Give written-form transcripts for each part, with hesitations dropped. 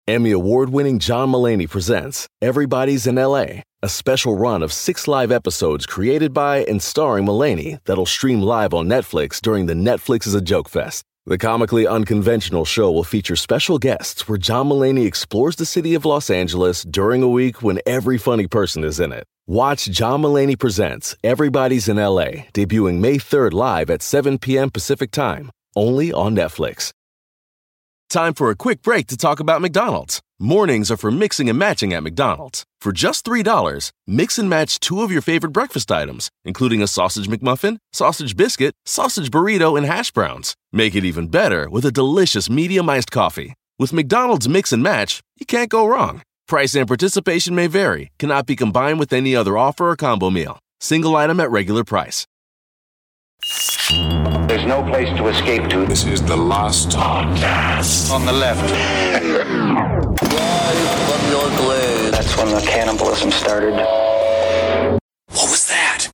Emmy award-winning John Mulaney presents Everybody's in L.A., a special run of 6 live episodes created by and starring Mulaney that'll stream live on Netflix during the Netflix is a Joke Fest. The comically unconventional show will feature special guests where John Mulaney explores the city of Los Angeles during a week when every funny person is in it. Watch John Mulaney Presents Everybody's in L.A., debuting May 3rd live at 7 p.m. Pacific Time, only on Netflix. Time for a quick break to talk about McDonald's. Mornings are for mixing and matching at McDonald's. For just $3, mix and match 2 of your favorite breakfast items, including a sausage McMuffin, sausage biscuit, sausage burrito, and hash browns. Make it even better with a delicious medium iced coffee. With McDonald's Mix and Match, you can't go wrong. Price and participation may vary. Cannot be combined with any other offer or combo meal. Single item at regular price. There's no place to escape to. This is the last podcast. On the left. That's when the cannibalism started. What was that?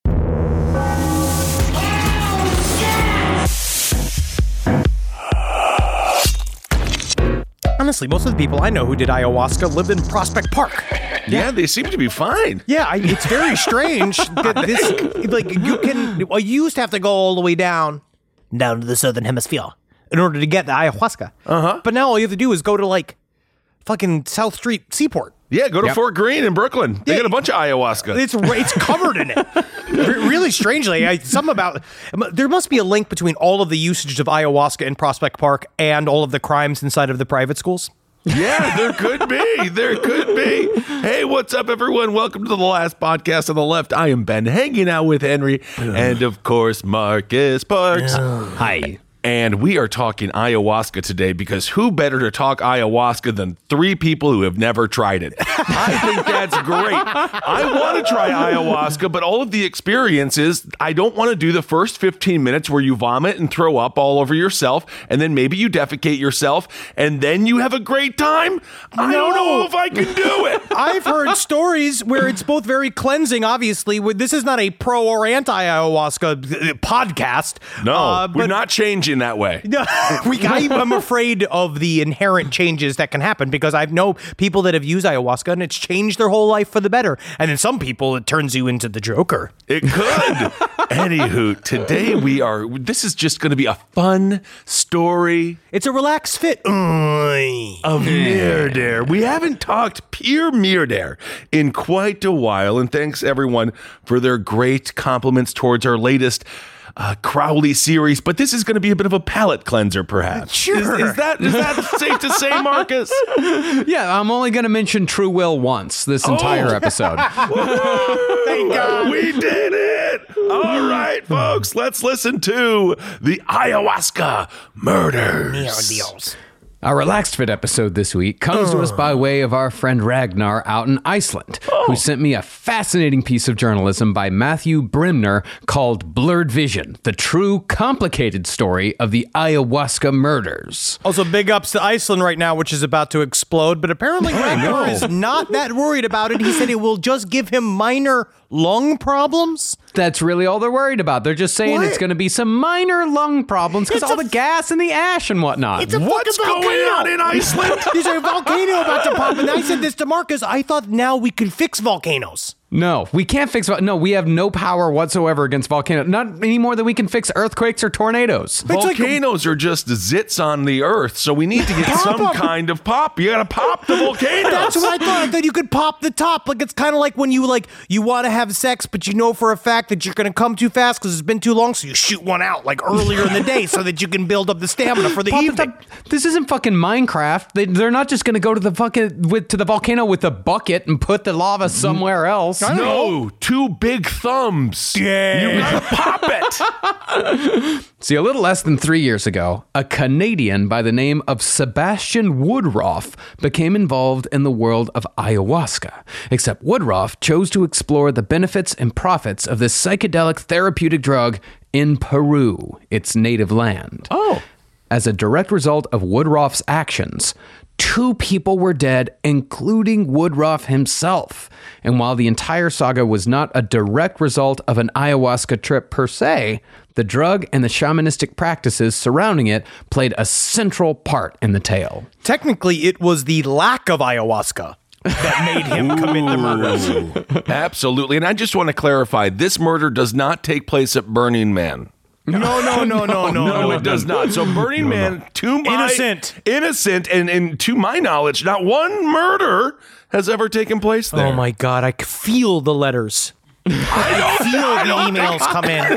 Honestly, most of the people I know who did ayahuasca live in Prospect Park. Yeah, they seem to be fine. Yeah, it's very strange that this, like, you used to have to go all the way down to the southern hemisphere in order to get the ayahuasca. But now all you have to do is go to, like, fucking South Street Seaport. Yeah, go to Fort Greene in Brooklyn. They got a bunch of ayahuasca. It's covered in it. Really strangely, there must be a link between all of the usage of ayahuasca in Prospect Park and all of the crimes inside of the private schools. Yeah, there could be. There could be. Hey, what's up, everyone? Welcome to the last podcast on the left. I am Ben, hanging out with Henry, and of course, Marcus Parks. Hi. And we are talking ayahuasca today because who better to talk ayahuasca than 3 people who have never tried it? I think that's great. I want to try ayahuasca, but all of the experiences, I don't want to do the first 15 minutes where you vomit and throw up all over yourself, and then maybe you defecate yourself, and then you have a great time. I don't know if I can do it. I've heard stories where it's both very cleansing, obviously. This is not a pro or anti-ayahuasca podcast. No, we're not changing that way. I'm afraid of the inherent changes that can happen because I know people that have used ayahuasca and it's changed their whole life for the better. And in some people, it turns you into the Joker. It could. Anywho, today this is just going to be a fun story. It's a relaxed fit of Myrdair. We haven't talked pure Myrdair in quite a while. And thanks everyone for their great compliments towards our latest Crowley series, but this is going to be a bit of a palate cleanser, perhaps. Sure. Is that safe to say, Marcus? Yeah, I'm only going to mention True Will once this entire episode. Thank God. We did it. All right, folks, let's listen to the ayahuasca murders. Our Relaxed Fit episode this week comes to us by way of our friend Ragnar out in Iceland, who sent me a fascinating piece of journalism by Matthew Brimner called Blurred Vision, the true complicated story of the ayahuasca murders. Also, big ups to Iceland right now, which is about to explode, but apparently Ragnar is not that worried about it. He said it will just give him minor lung problems. That's really all they're worried about. They're just saying it's going to be some minor lung problems because all the gas and the ash and whatnot. What's going on in Iceland? There's a volcano about to pop, and I said this to Marcus. I thought now we could fix volcanoes. No, we can't fix. No, we have no power whatsoever against volcanoes. Not any more than we can fix earthquakes or tornadoes. Volcanoes are just zits on the earth, so we need to get some kind of pop. You gotta pop the volcanoes. That's what I thought. I thought you could pop the top. Like it's kind of like when you want to have sex, but you know for a fact that you're gonna come too fast because it's been too long, so you shoot one out like earlier in the day so that you can build up the stamina for the evening. This isn't fucking Minecraft. They're not just gonna go to the volcano with a bucket and put the lava somewhere else. No, 2 big thumbs. Yeah. You gotta pop it. See, a little less than 3 years ago, a Canadian by the name of Sebastian Woodroffe became involved in the world of ayahuasca. Except Woodroffe chose to explore the benefits and profits of this psychedelic therapeutic drug in Peru, its native land. Oh. As a direct result of Woodroffe's actions, 2 people were dead, including Woodruff himself. And while the entire saga was not a direct result of an ayahuasca trip per se, the drug and the shamanistic practices surrounding it played a central part in the tale. Technically, it was the lack of ayahuasca that made him commit the murders. Absolutely. And I just want to clarify, this murder does not take place at Burning Man. No, It does not. So Burning Man, innocent, and to my knowledge, not one murder has ever taken place there. Oh my God, I feel the letters. I feel the emails come in.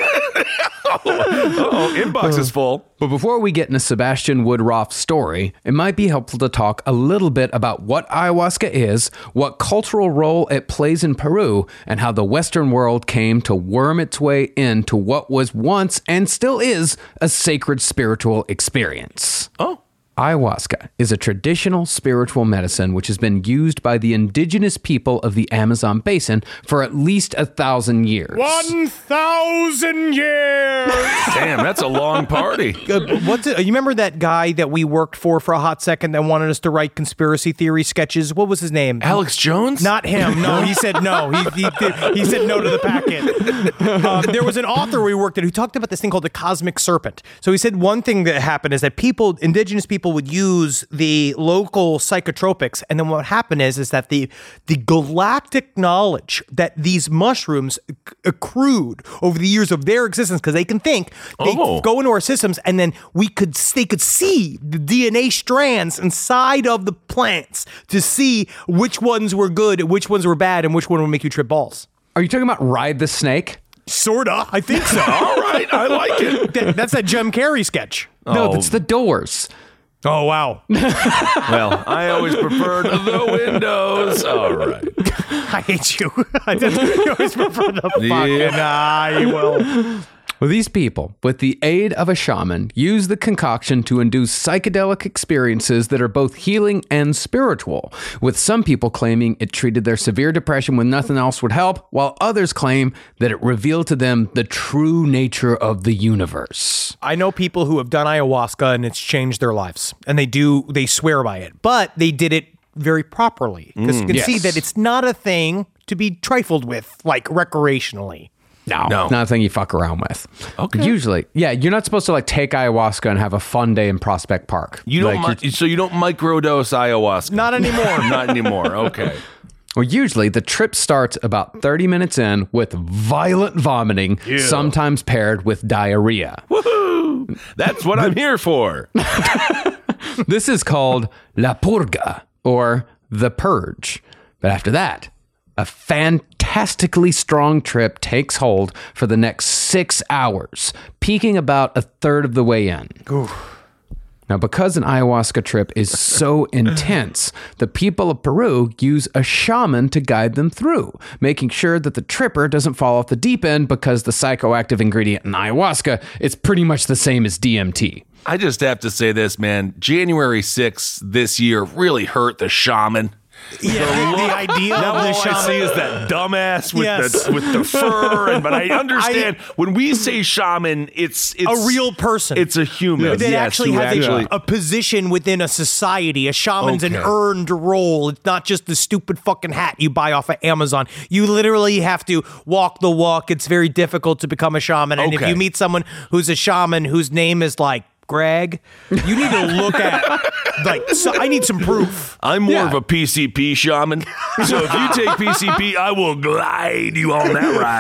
Inbox is full. But before we get into Sebastian Woodruff's story, it might be helpful to talk a little bit about what ayahuasca is, what cultural role it plays in Peru, and how the Western world came to worm its way into what was once and still is a sacred spiritual experience. Oh. Ayahuasca is a traditional spiritual medicine which has been used by the indigenous people of the Amazon basin for at least 1,000 years. 1,000 years! Damn, that's a long party. You remember that guy that we worked for a hot second that wanted us to write conspiracy theory sketches? What was his name? Alex Jones? Not him. No, he said no. He said no to the packet. There was an author we worked at who talked about this thing called the cosmic serpent. So he said one thing that happened is that indigenous people would use the local psychotropics, and then what happened is that the galactic knowledge that these mushrooms accrued over the years of their existence, because they can think, they go into our systems, and then they could see the DNA strands inside of the plants to see which ones were good, which ones were bad, and which one would make you trip balls. Are you talking about Ride the Snake? Sorta, I think so. All right, I like it. That's that Jim Carrey sketch. No, that's The Doors. Oh, wow. Well, I always preferred the windows. All right. I hate you. You always prefer the fucking... you will. Well, these people, with the aid of a shaman, use the concoction to induce psychedelic experiences that are both healing and spiritual, with some people claiming it treated their severe depression when nothing else would help, while others claim that it revealed to them the true nature of the universe. I know people who have done ayahuasca and it's changed their lives, and they swear by it, but they did it very properly, because you can see that it's not a thing to be trifled with, like recreationally. No, not a thing you fuck around with. Okay. Usually, you're not supposed to take ayahuasca and have a fun day in Prospect Park. You don't, so you don't microdose ayahuasca? Not anymore. Not anymore. Okay. Well, usually the trip starts about 30 minutes in with violent vomiting, sometimes paired with diarrhea. Woohoo! That's what I'm here for. This is called La Purga, or the Purge. But after that, a fantastically strong trip takes hold for the next 6 hours, peaking about a third of the way in. Oof. Now, because an ayahuasca trip is so intense, the people of Peru use a shaman to guide them through, making sure that the tripper doesn't fall off the deep end, because the psychoactive ingredient in ayahuasca is pretty much the same as DMT. I just have to say this, man. January 6th this year really hurt the shaman. Yeah, the idea now of the all shaman. I see is that dumbass with the fur, but I understand when we say shaman, it's a real person. It's a human that actually has a position within a society. A shaman's an earned role. It's not just the stupid fucking hat you buy off of Amazon. You literally have to walk the walk. It's very difficult to become a shaman. And if you meet someone who's a shaman whose name is like Greg, you need to look at I need some proof. I'm more of a PCP shaman. So if you take PCP, I will glide you on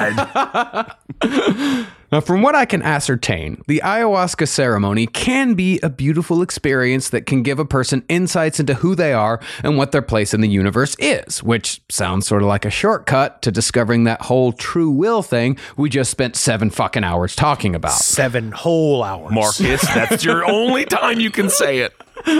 that ride. Now, from what I can ascertain, the ayahuasca ceremony can be a beautiful experience that can give a person insights into who they are and what their place in the universe is, which sounds sort of like a shortcut to discovering that whole true will thing we just spent 7 fucking hours talking about. 7 whole hours. Marcus, that's your only time you can say it.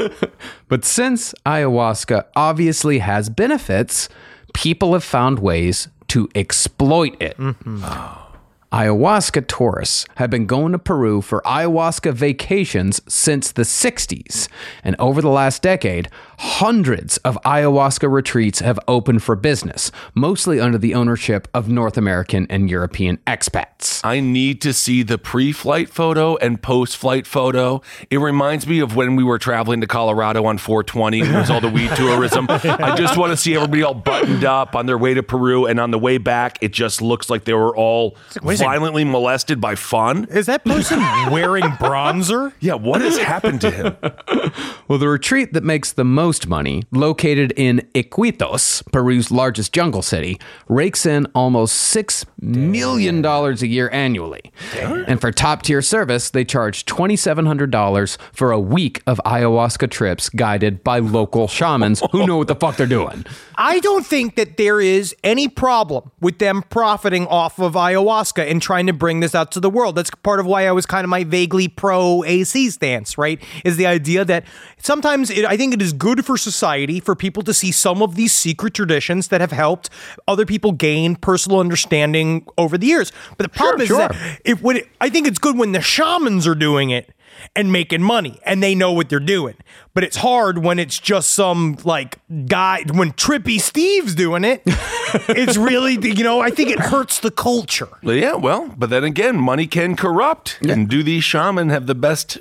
But since ayahuasca obviously has benefits, people have found ways to exploit it. Mm-hmm. Ayahuasca tourists have been going to Peru for ayahuasca vacations since the 60s. And over the last decade, hundreds of ayahuasca retreats have opened for business, mostly under the ownership of North American and European expats. I need to see the pre-flight photo and post-flight photo. It reminds me of when we were traveling to Colorado on 420. There was all the weed tourism. I just want to see everybody all buttoned up on their way to Peru, and on the way back, it just looks like they were all violently molested by fun. Is that person wearing bronzer? Yeah, what has happened to him? Well, the retreat that makes the most money, located in Iquitos, Peru's largest jungle city, rakes in almost $6 million a year annually. And for top-tier service, they charge $2,700 for a week of ayahuasca trips guided by local shamans who know what the fuck they're doing. I don't think that there is any problem with them profiting off of ayahuasca and trying to bring this out to the world. That's part of why I was kind of my vaguely pro-AC stance, right? Is the idea that sometimes I think it is good for society for people to see some of these secret traditions that have helped other people gain personal understanding over the years. But the problem is that I think it's good when the shamans are doing it and making money and they know what they're doing. But it's hard when it's just some like guy, when Trippy Steve's doing it. It's really, I think it hurts the culture. Yeah, well, but then again, money can corrupt. Yeah. And do these shaman have the best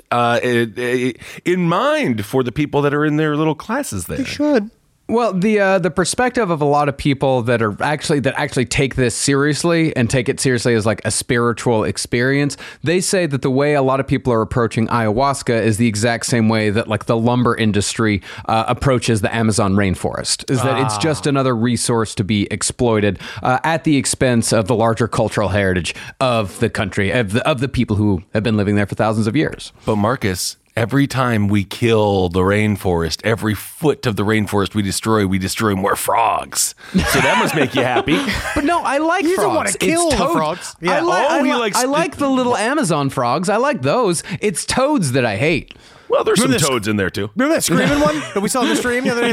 in mind for the people that are in their little classes there? They should. Well, the perspective of a lot of people that actually take this seriously and take it seriously as like a spiritual experience, they say that the way a lot of people are approaching ayahuasca is the exact same way that like the lumber industry approaches the Amazon rainforest, is that it's just another resource to be exploited at the expense of the larger cultural heritage of the country, of the people who have been living there for thousands of years. But Marcus, every time we kill the rainforest, every foot of the rainforest we destroy more frogs. So that must make you happy. But no, I like you frogs. Don't want to kill the frogs. Yeah. I like the little Amazon frogs. I like those. It's toads that I hate. Well, there's some toads in there too. Remember that screaming one that we saw in the stream the other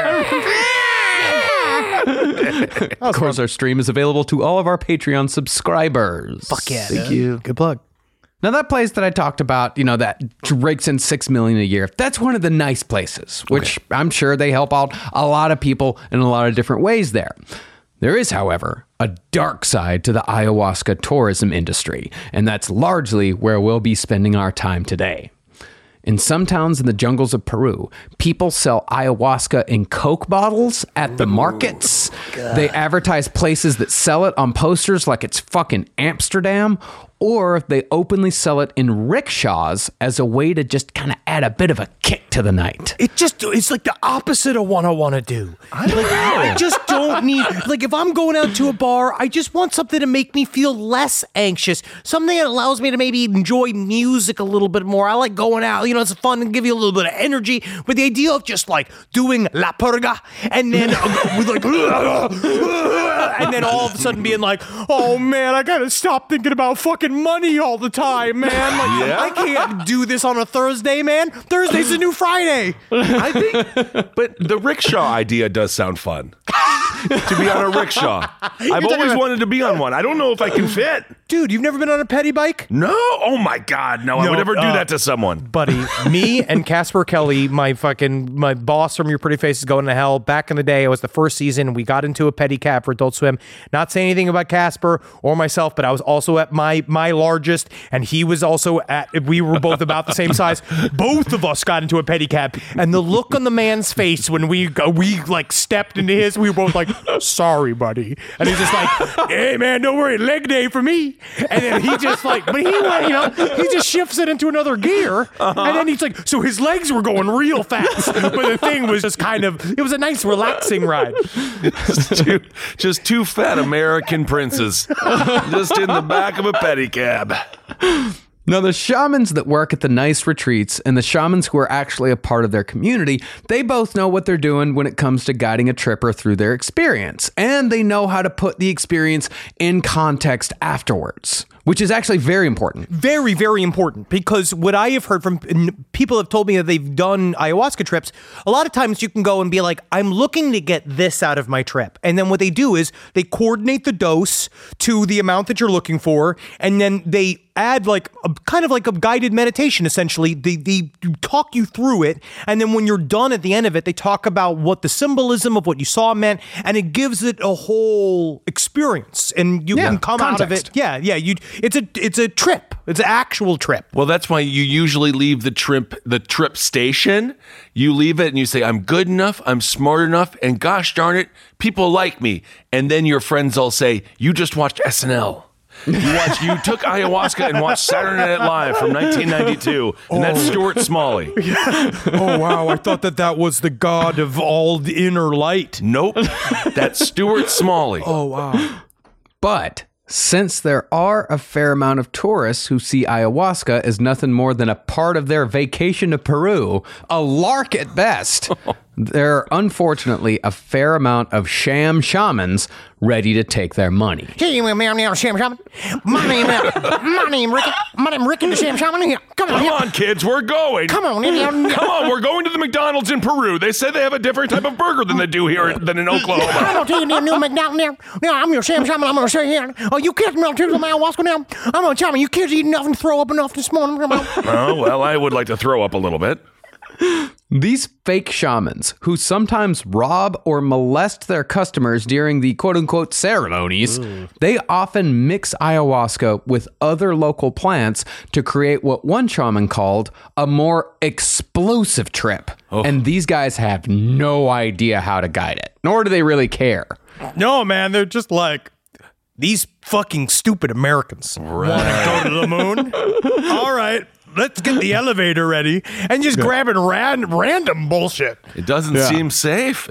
day? Of course, our stream is available to all of our Patreon subscribers. Fuck yeah. Thank you. Good plug. Now, that place that I talked about, that rakes in $6 million a year, that's one of the nice places, which I'm sure they help out a lot of people in a lot of different ways there. There is, however, a dark side to the ayahuasca tourism industry, and that's largely where we'll be spending our time today. In some towns in the jungles of Peru, people sell ayahuasca in Coke bottles at the markets. They advertise places that sell it on posters like it's fucking Amsterdam, or they openly sell it in rickshaws as a way to just kind of add a bit of a kick to the night. It's like the opposite of what I want to do. I just don't need, like if I'm going out to a bar, I just want something to make me feel less anxious. Something that allows me to maybe enjoy music a little bit more. I like going out, it's fun and give you a little bit of energy. But the idea of just like doing La Purga and then with like, and then all of a sudden being like, oh man, I gotta stop thinking about fucking money all the time, man. I can't do this on a Thursday, man. Thursday's a new Friday. I think, but the rickshaw idea does sound fun. To be on a rickshaw. I've always wanted to be on one. I don't know if I can fit. Dude, you've never been on a petty bike? No. Oh my God. No, I would never do that to someone. Buddy, me and Casper Kelly, my boss from Your Pretty Face is Going to Hell. Back in the day, it was the first season. We got into a pedicab for Adult Swim. Not saying anything about Casper or myself, but I was also at my largest, and he was also we were both about the same size. Both of us got into a pedicab, and the look on the man's face when we like stepped into his, we were both like, sorry, buddy. And he's just like, hey, man, don't worry, leg day for me. And then he just like, but he went, he just shifts it into another gear. And then he's like, so his legs were going real fast. But the thing was just it was a nice relaxing ride. Just two fat American princes just in the back of a pedicab. Now, the shamans that work at the nice retreats and the shamans who are actually a part of their community, they both know what they're doing when it comes to guiding a tripper through their experience. And they know how to put the experience in context afterwards. which is actually very important. Very, very important, because what I have heard from people have told me that they've done ayahuasca trips, a lot of times you can go and be like, I'm looking to get this out of my trip. And then what they do is they coordinate the dose to the amount that you're looking for, and then they add like a kind of like a guided meditation, essentially. They talk you through it, and then when you're done at the end of it, they talk about what the symbolism of what you saw meant, and it gives it a whole experience, and you can come out of it. Yeah. It's a trip. It's an actual trip. Well, that's why you usually leave the trip station. You leave it and you say, I'm good enough, I'm smart enough, and gosh darn it, people like me. And then your friends all say, you just watched SNL. You took ayahuasca and watched Saturday Night Live from 1992, and that's Stuart Smalley. Oh, wow. I thought that was the god of all the inner light. Nope. That's Stuart Smalley. Oh, wow. But since there are a fair amount of tourists who see ayahuasca as nothing more than a part of their vacation to Peru, a lark at best, there are unfortunately a fair amount of sham shamans ready to take their money. Hey, sham shaman. My name Ricky. My name Ricky the Sham Shaman. Here, come on, kids, we're going. Come on, we're going to the McDonald's in Peru. They said they have a different type of burger than they do here than in Oklahoma. I'm gonna tell you the new McDonald's now. I'm your Sham Shaman. I'm gonna say here. Oh, you kids want to my ayahuasca now? I'm gonna tell you, you kids eat enough and throw up enough this morning. Oh, well, I would like to throw up a little bit. These fake shamans, who sometimes rob or molest their customers during the quote-unquote ceremonies, they often mix ayahuasca with other local plants to create what one shaman called a more explosive trip. Oh. And these guys have no idea how to guide it, nor do they really care. No, man, they're just like, these fucking stupid Americans want to go to the moon? All right. Let's get the elevator ready and just grabbing random bullshit. It doesn't seem safe.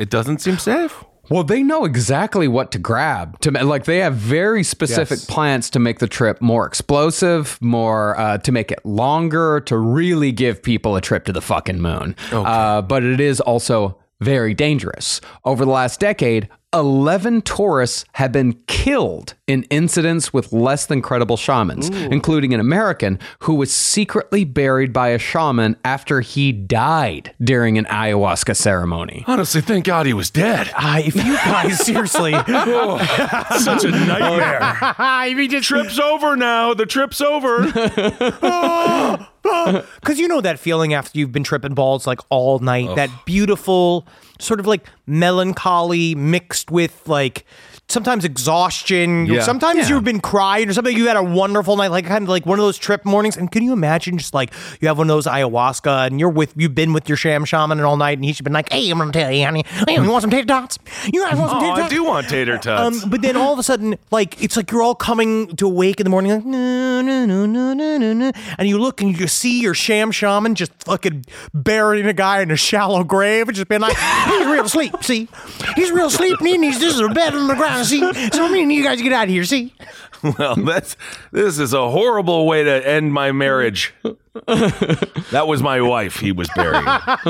Well, they know exactly what to grab. They have very specific plants to make the trip more explosive, more to make it longer, to really give people a trip to the fucking moon. Okay. But it is also very dangerous. Over the last decade, 11 tourists have been killed in incidents with less than credible shamans, including an American who was secretly buried by a shaman after he died during an ayahuasca ceremony. Honestly, thank God he was dead. If you guys, seriously. Such a nightmare. If he just trip's over now. The trip's over. Because you know that feeling after you've been tripping balls like all night, that beautiful sort of like melancholy mixed with like sometimes exhaustion. Yeah. Sometimes you've been crying or something. You had a wonderful night, like kind of like one of those trip mornings. And can you imagine just like you have one of those ayahuasca and you've been with your sham shaman all night and he's been like, hey, I'm going to tell you, honey, hey, you want some tater tots? You guys want some tater tots? I do want tater tots. But then all of a sudden, like, it's like you're all coming to awake in the morning, like, no, no, no, no, no, no, no. And you look and you see your sham shaman just fucking burying a guy in a shallow grave and just being like, he's real asleep, see? He's real asleep and he needs this is a bed on the ground, see? So I mean, you guys get out of here, see? Well, this is a horrible way to end my marriage. That was my wife he was burying.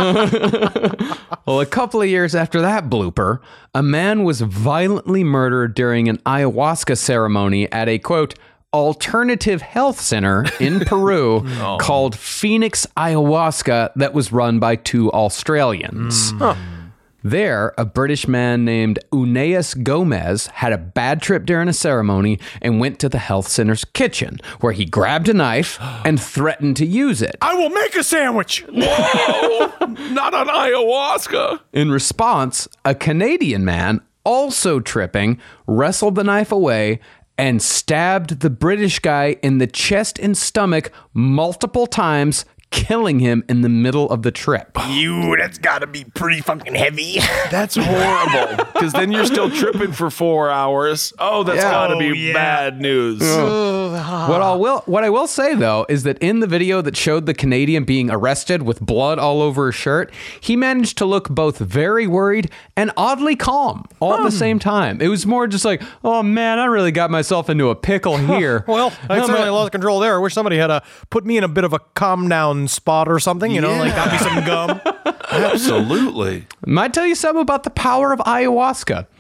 Well, a couple of years after that blooper, a man was violently murdered during an ayahuasca ceremony at a, quote, alternative health center in Peru called Phoenix Ayahuasca that was run by two Australians. There, a British man named Unaeus Gomez had a bad trip during a ceremony and went to the health center's kitchen, where he grabbed a knife and threatened to use it. I will make a sandwich! Whoa! Not on ayahuasca! In response, a Canadian man, also tripping, wrestled the knife away and stabbed the British guy in the chest and stomach multiple times, killing him in the middle of the trip. That's gotta be pretty fucking heavy. That's horrible. Because then you're still tripping for 4 hours. Oh, that's gotta be bad news. What I will say, though, is that in the video that showed the Canadian being arrested with blood all over his shirt, he managed to look both very worried and oddly calm all at the same time. It was more just like, oh man, I really got myself into a pickle here. Well, I certainly lost control there. I wish somebody had put me in a bit of a calm down spot or something, like got me some gum. Absolutely. Might tell you something about the power of ayahuasca.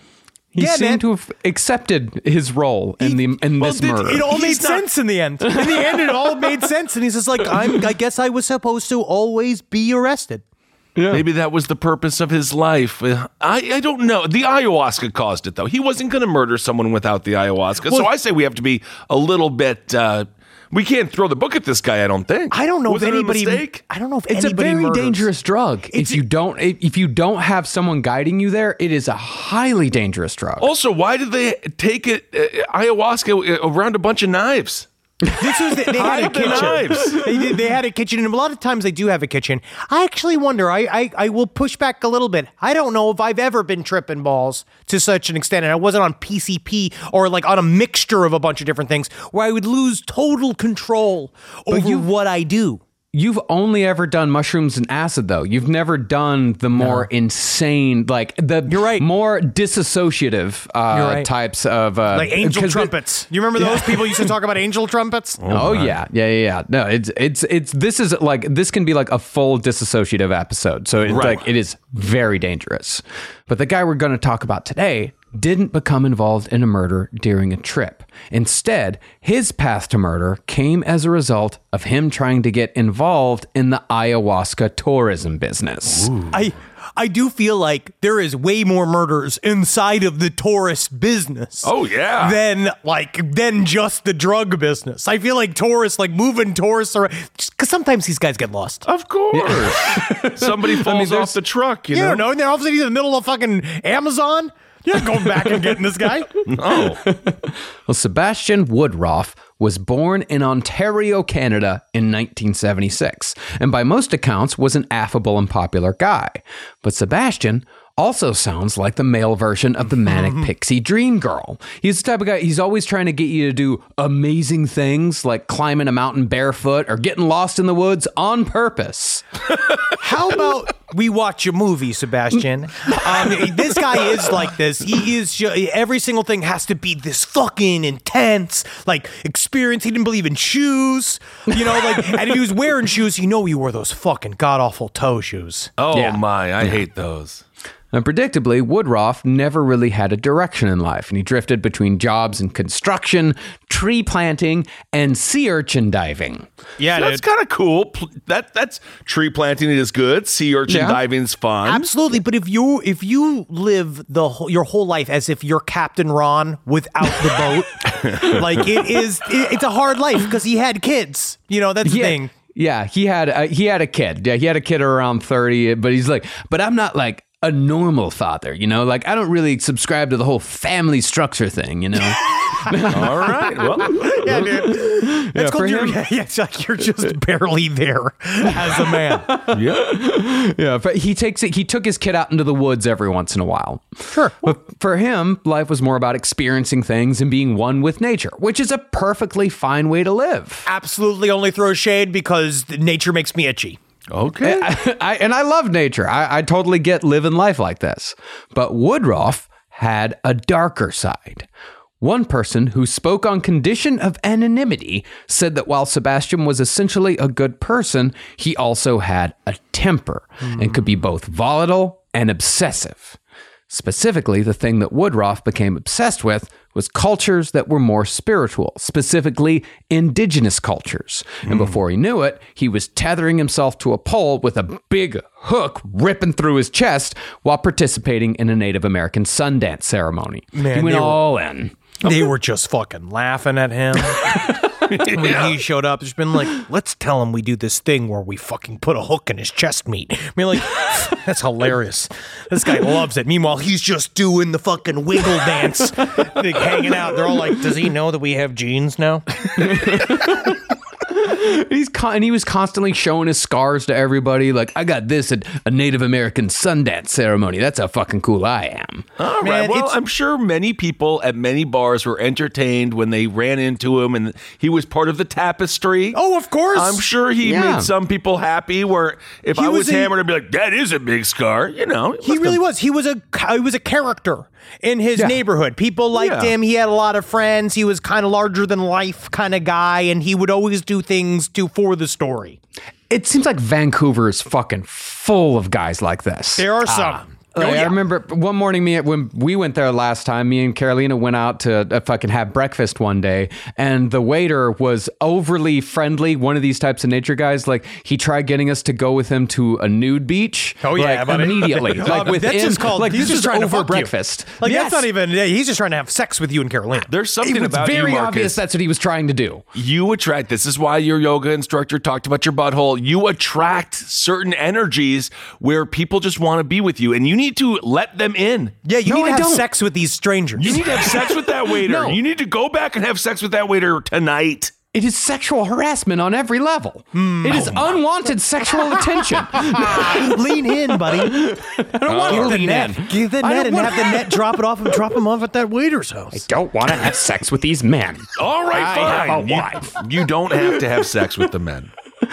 He seemed to have accepted his role in this murder. It all made sense in the end. In the end, it all made sense. And he's just like, I guess I was supposed to always be arrested. Yeah. Maybe that was the purpose of his life. I don't know. The ayahuasca caused it, though. He wasn't going to murder someone without the ayahuasca. So I say we have to be a little bit... we can't throw the book at this guy, I don't think. I don't know was if it anybody... a mistake? I don't know if It's anybody a very murders. dangerous drug. If you don't have someone guiding you there, it is a highly dangerous drug. Also, why did they take it ayahuasca around a bunch of knives? This was they had a Hide the kitchen. knives. They had a kitchen, and a lot of times they do have a kitchen. I actually wonder. I will push back a little bit. I don't know if I've ever been tripping balls to such an extent, and I wasn't on PCP or like on a mixture of a bunch of different things where I would lose total control over what I do. You've only ever done mushrooms and acid, though. You've never done the more insane, like You're right. more disassociative right. types of Like angel 'cause trumpets. You remember those people used to talk about angel trumpets? Oh yeah. No, it's this is like this can be like a full dissociative episode. So it's like it is very dangerous. But the guy we're going to talk about today didn't become involved in a murder during a trip. Instead, his path to murder came as a result of him trying to get involved in the ayahuasca tourism business. I do feel like there is way more murders inside of the tourist business. Oh, yeah. than just the drug business. I feel like tourists, like moving tourists around, because sometimes these guys get lost. Of course. Somebody falls off the truck, you You know? don't know. And then all of a sudden he's in the middle of fucking Amazon. You're not going back and getting this guy. No. Well, Sebastian Woodroffe was born in Ontario, Canada in 1976, and by most accounts was an affable and popular guy. But Sebastian also sounds like the male version of the manic pixie dream girl. He's the type of guy, he's always trying to get you to do amazing things like climbing a mountain barefoot or getting lost in the woods on purpose. How about we watch a movie, Sebastian? This guy is like this. He is, every single thing has to be this fucking intense, like experience. He didn't believe in shoes, you know, like, and if he was wearing shoes, you know he wore those fucking god-awful toe shoes. Oh, Yeah. my. I hate those. And predictably, Woodroffe never really had a direction in life, and he drifted between jobs in construction, tree planting, and sea urchin diving. Yeah, That's kind of cool. That's tree planting is good. Sea urchin Yeah. diving's fun. Absolutely, but if you live your whole life as if you're Captain Ron without the boat, like it's a hard life because he had kids. You know, that's the thing. Yeah, he had a kid. Yeah, he had a kid around 30, but he's like, but I'm not like a normal father, you know? Like, I don't really subscribe to the whole family structure thing, you know? All right. Well, Yeah, dude. That's for called him- it's like you're just barely there as a man. yeah. Yeah, but he took his kid out into the woods every once in a while. Sure. But for him, life was more about experiencing things and being one with nature, which is a perfectly fine way to live. Absolutely only throw shade because nature makes me itchy. Okay. I love nature. I totally get living life like this. But Woodroffe had a darker side. One person who spoke on condition of anonymity said that while Sebastian was essentially a good person, he also had a temper and could be both volatile and obsessive. Specifically, the thing that Woodroffe became obsessed with was cultures that were more spiritual, specifically indigenous cultures. And before he knew it, he was tethering himself to a pole with a big hook ripping through his chest while participating in a Native American Sundance ceremony. Man, he went they were- all in. They were just fucking laughing at him. When he showed up, it's been like, let's tell him we do this thing where we fucking put a hook in his chest meat. I mean, like, that's hilarious. This guy loves it. Meanwhile, he's just doing the fucking wiggle dance, like, hanging out. They're all like, does he know that we have genes now? And he was constantly showing his scars to everybody. Like, I got this at a Native American Sundance ceremony. That's how fucking cool I am. All Man, right. Well, it's- I'm sure many people at many bars were entertained when they ran into him and he was part of the tapestry. Oh, of course. I'm sure he Yeah. made some people happy where if He I was was a- hammered, I'd be like, that is a big scar. You know. He really was. He was a character in his neighborhood. People liked Yeah. him. He had a lot of friends. He was kind of larger than life kind of guy, and he would always do things for the story. It seems like Vancouver is fucking full of guys like this. There are some. I remember one morning, when we went there last time, me and Carolina went out to fucking have breakfast one day, and the waiter was overly friendly. One of these types of nature guys, like he tried getting us to go with him to a nude beach. Oh yeah, like, immediately. Like within, that's just called. like He's this just is trying to over fuck breakfast. You. Like that's not even. Yeah, he's just trying to have sex with you and Carolina. There's something It was about very you, Marcus. obvious that's what he was trying to do. You attract, this is why your yoga instructor talked about your butthole. You attract certain energies where people just want to be with you, and you need to let them in. Yeah, you No, need to I have don't. sex with these strangers. You need to have sex with that waiter. No. You need to go back and have sex with that waiter tonight. It is sexual harassment on every level. It is unwanted sexual attention. Lean in, buddy. I don't want to the lean net. in. Give the net and have the net drop him off at that waiter's house. Don't want to have sex with these men. All right, I fine. have a wife. You don't have to have sex with the men.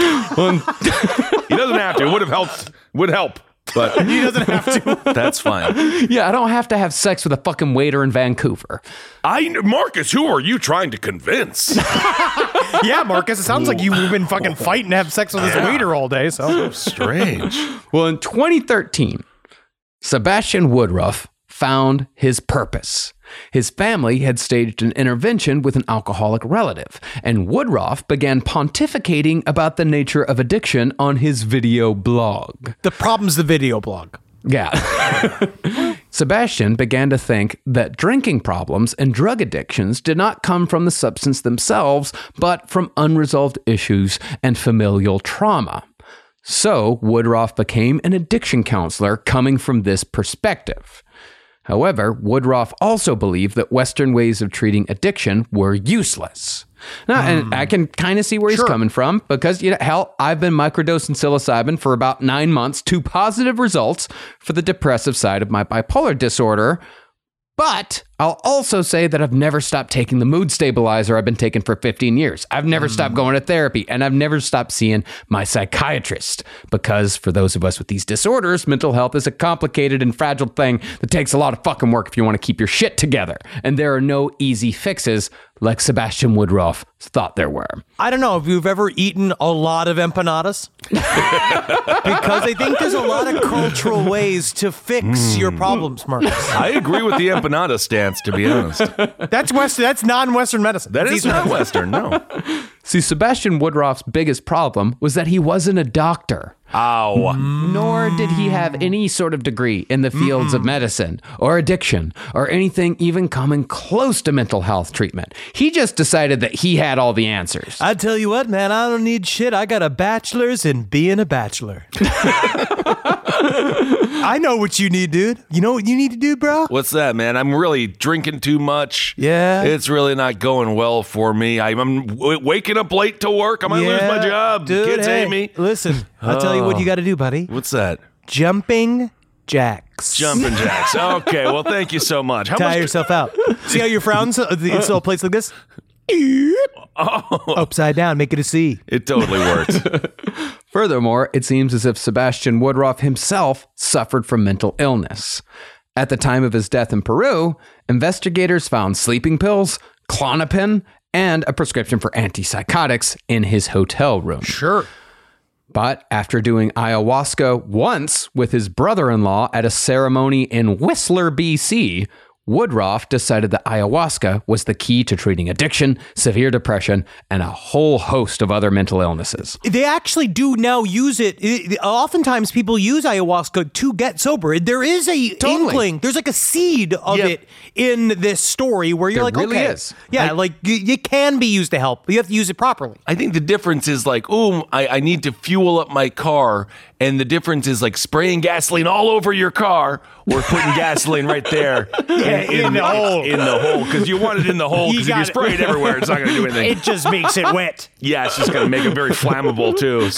He doesn't have to. It would have helped. Would help. But He doesn't have to. that's fine. Yeah, I don't have to have sex with a fucking waiter in Vancouver. Marcus, who are you trying to convince? Yeah, Marcus, it sounds like you've been fucking fighting to have sex with this waiter all day. So Strange. Well, in 2013, Sebastian Woodruff found his purpose. His family had staged an intervention with an alcoholic relative, and Woodruff began pontificating about the nature of addiction on his video blog. the problem's the video blog. Yeah. Sebastian began to think that drinking problems and drug addictions did not come from the substance themselves, but from unresolved issues and familial trauma. So Woodruff became an addiction counselor coming from this perspective. However, Woodruff also believed that Western ways of treating addiction were useless. Now, and I can kind of see where he's coming from because, hell, I've been microdosing psilocybin for about 9 months to positive results for the depressive side of my bipolar disorder. But I'll also say that I've never stopped taking the mood stabilizer I've been taking for 15 years. I've never stopped going to therapy, and I've never stopped seeing my psychiatrist. Because for those of us with these disorders, mental health is a complicated and fragile thing that takes a lot of fucking work if you want to keep your shit together. And there are no easy fixes like Sebastian Woodruff thought there were. I don't know if you've ever eaten a lot of empanadas. Because I think there's a lot of cultural ways to fix your problems, Marcus. I agree with the empanada stance, to be honest. That's Western. That's non-Western medicine. That That's is not Western, no. See, Sebastian Woodruff's biggest problem was that he wasn't a doctor. Ow. Nor did he have any sort of degree in the fields of medicine or addiction or anything even coming close to mental health treatment. He just decided that he had all the answers. I tell you what, man, I don't need shit. I got a bachelor's in being a bachelor. I know what you need, dude. You know what you need to do, bro? What's that, man? I'm really drinking too much. Yeah. It's really not going well for me. I'm waking up late to work. I might lose my job. Dude, Kids hey, hate me. Listen, I'll tell you what you got to do, buddy. What's that? Jumping jacks. Jumping jacks. Okay, well, thank you so much. How Tie much? yourself out. See how your frowns? It's all placed like this. Upside down, make it a C. It totally works. Furthermore, it seems as if Sebastian Woodruff himself suffered from mental illness. At the time of his death in Peru, investigators found sleeping pills, Klonopin, and a prescription for antipsychotics in his hotel room. Sure. But after doing ayahuasca once with his brother-in-law at a ceremony in Whistler, BC, Woodruff decided that ayahuasca was the key to treating addiction, severe depression, and a whole host of other mental illnesses. They actually do now use it. Oftentimes people use ayahuasca to get sober. There is a inkling. There's like a seed of it in this story where you're There like, really okay. is. Yeah, like it can be used to help. But you have to use it properly. I think the difference is like, I need to fuel up my car. And the difference is like spraying gasoline all over your car or putting gasoline right there in the hole. In the hole. Because you want it in the hole because if you spray it everywhere, it's not going to do anything. It just makes it wet. Yeah, it's just going to make it very flammable too.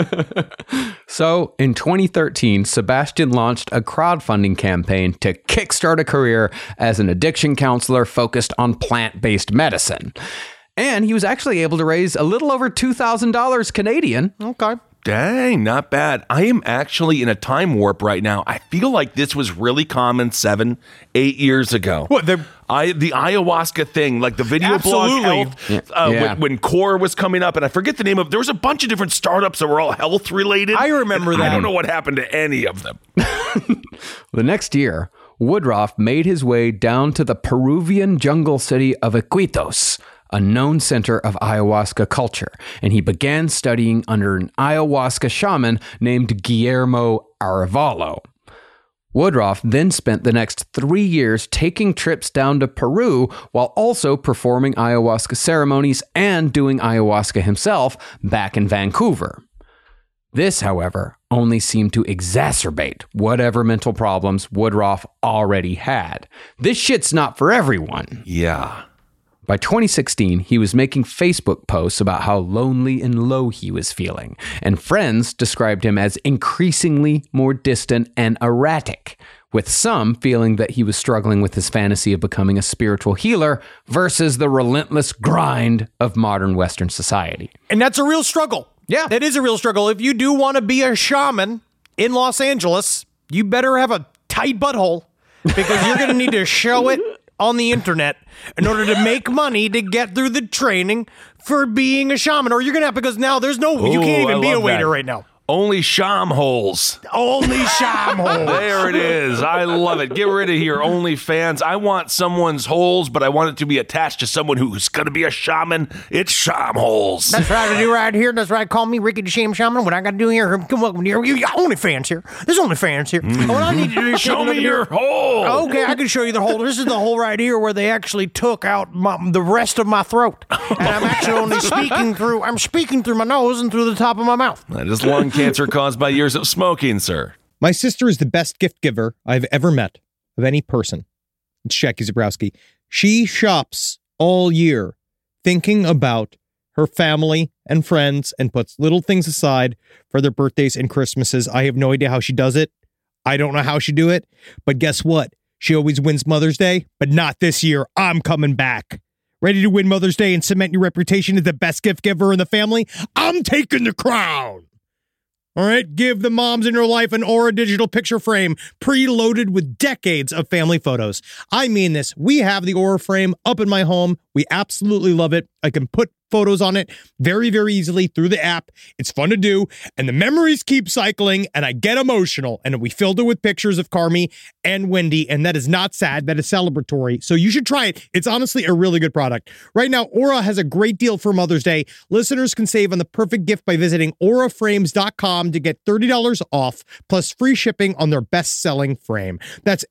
So in 2013, Sebastian launched a crowdfunding campaign to kickstart a career as an addiction counselor focused on plant-based medicine. And he was actually able to raise a little over $2,000 Canadian. Okay. Dang, not bad. I am actually in a time warp right now. I feel like this was really common 7-8 years ago. What, the ayahuasca thing, like the video blog health, when Core was coming up, and I forget the name of. There was a bunch of different startups that were all health related. I remember that. I don't know what happened to any of them. The next year, Woodruff made his way down to the Peruvian jungle city of Iquitos, a known center of ayahuasca culture, and he began studying under an ayahuasca shaman named Guillermo Arevalo. Woodruff then spent the next 3 years taking trips down to Peru while also performing ayahuasca ceremonies and doing ayahuasca himself back in Vancouver. This, however, only seemed to exacerbate whatever mental problems Woodruff already had. This shit's not for everyone. Yeah. By 2016, he was making Facebook posts about how lonely and low he was feeling, and friends described him as increasingly more distant and erratic, with some feeling that he was struggling with his fantasy of becoming a spiritual healer versus the relentless grind of modern Western society. And that's a real struggle. Yeah. That is a real struggle. If you do want to be a shaman in Los Angeles, you better have a tight butthole because you're going to need to show it on the internet in order to make money to get through the training for being a shaman. Or you're going to have, because now there's no, you can't even be a waiter right now. Only sham holes. Only sham holes. There it is. I love it. Get rid of here, OnlyFans. I want someone's holes, but I want it to be attached to someone who's going to be a shaman. It's sham holes. That's right I do right here. That's right. Call me Ricky the Sham Shaman. What I got to do here, come welcome here. You got OnlyFans here. There's OnlyFans here. What I need to do is Show me your hole. Okay, I can show you the hole. This is the hole right here where they actually took out the rest of my throat. And I'm actually only speaking through my nose and through the top of my mouth. That is lung cancer caused by years of smoking, sir. My sister is the best gift giver I've ever met of any person. It's Jackie Zabrowski. She shops all year thinking about her family and friends and puts little things aside for their birthdays and Christmases. I have no idea how she does it. I don't know how she do it. But guess what? She always wins Mother's Day, but not this year. I'm coming back. Ready to win Mother's Day and cement your reputation as the best gift giver in the family? I'm taking the crown. All right, give the moms in your life an Aura digital picture frame preloaded with decades of family photos. I mean this. We have the Aura frame up in my home. We absolutely love it. I can put photos on it very, very easily through the app. It's fun to do, and the memories keep cycling, and I get emotional. And we filled it with pictures of Carmi and Wendy, and that is not sad. That is celebratory. So you should try it. It's honestly a really good product. Right now, Aura has a great deal for Mother's Day. Listeners can save on the perfect gift by visiting auraframes.com to get $30 off, plus free shipping on their best-selling frame. That's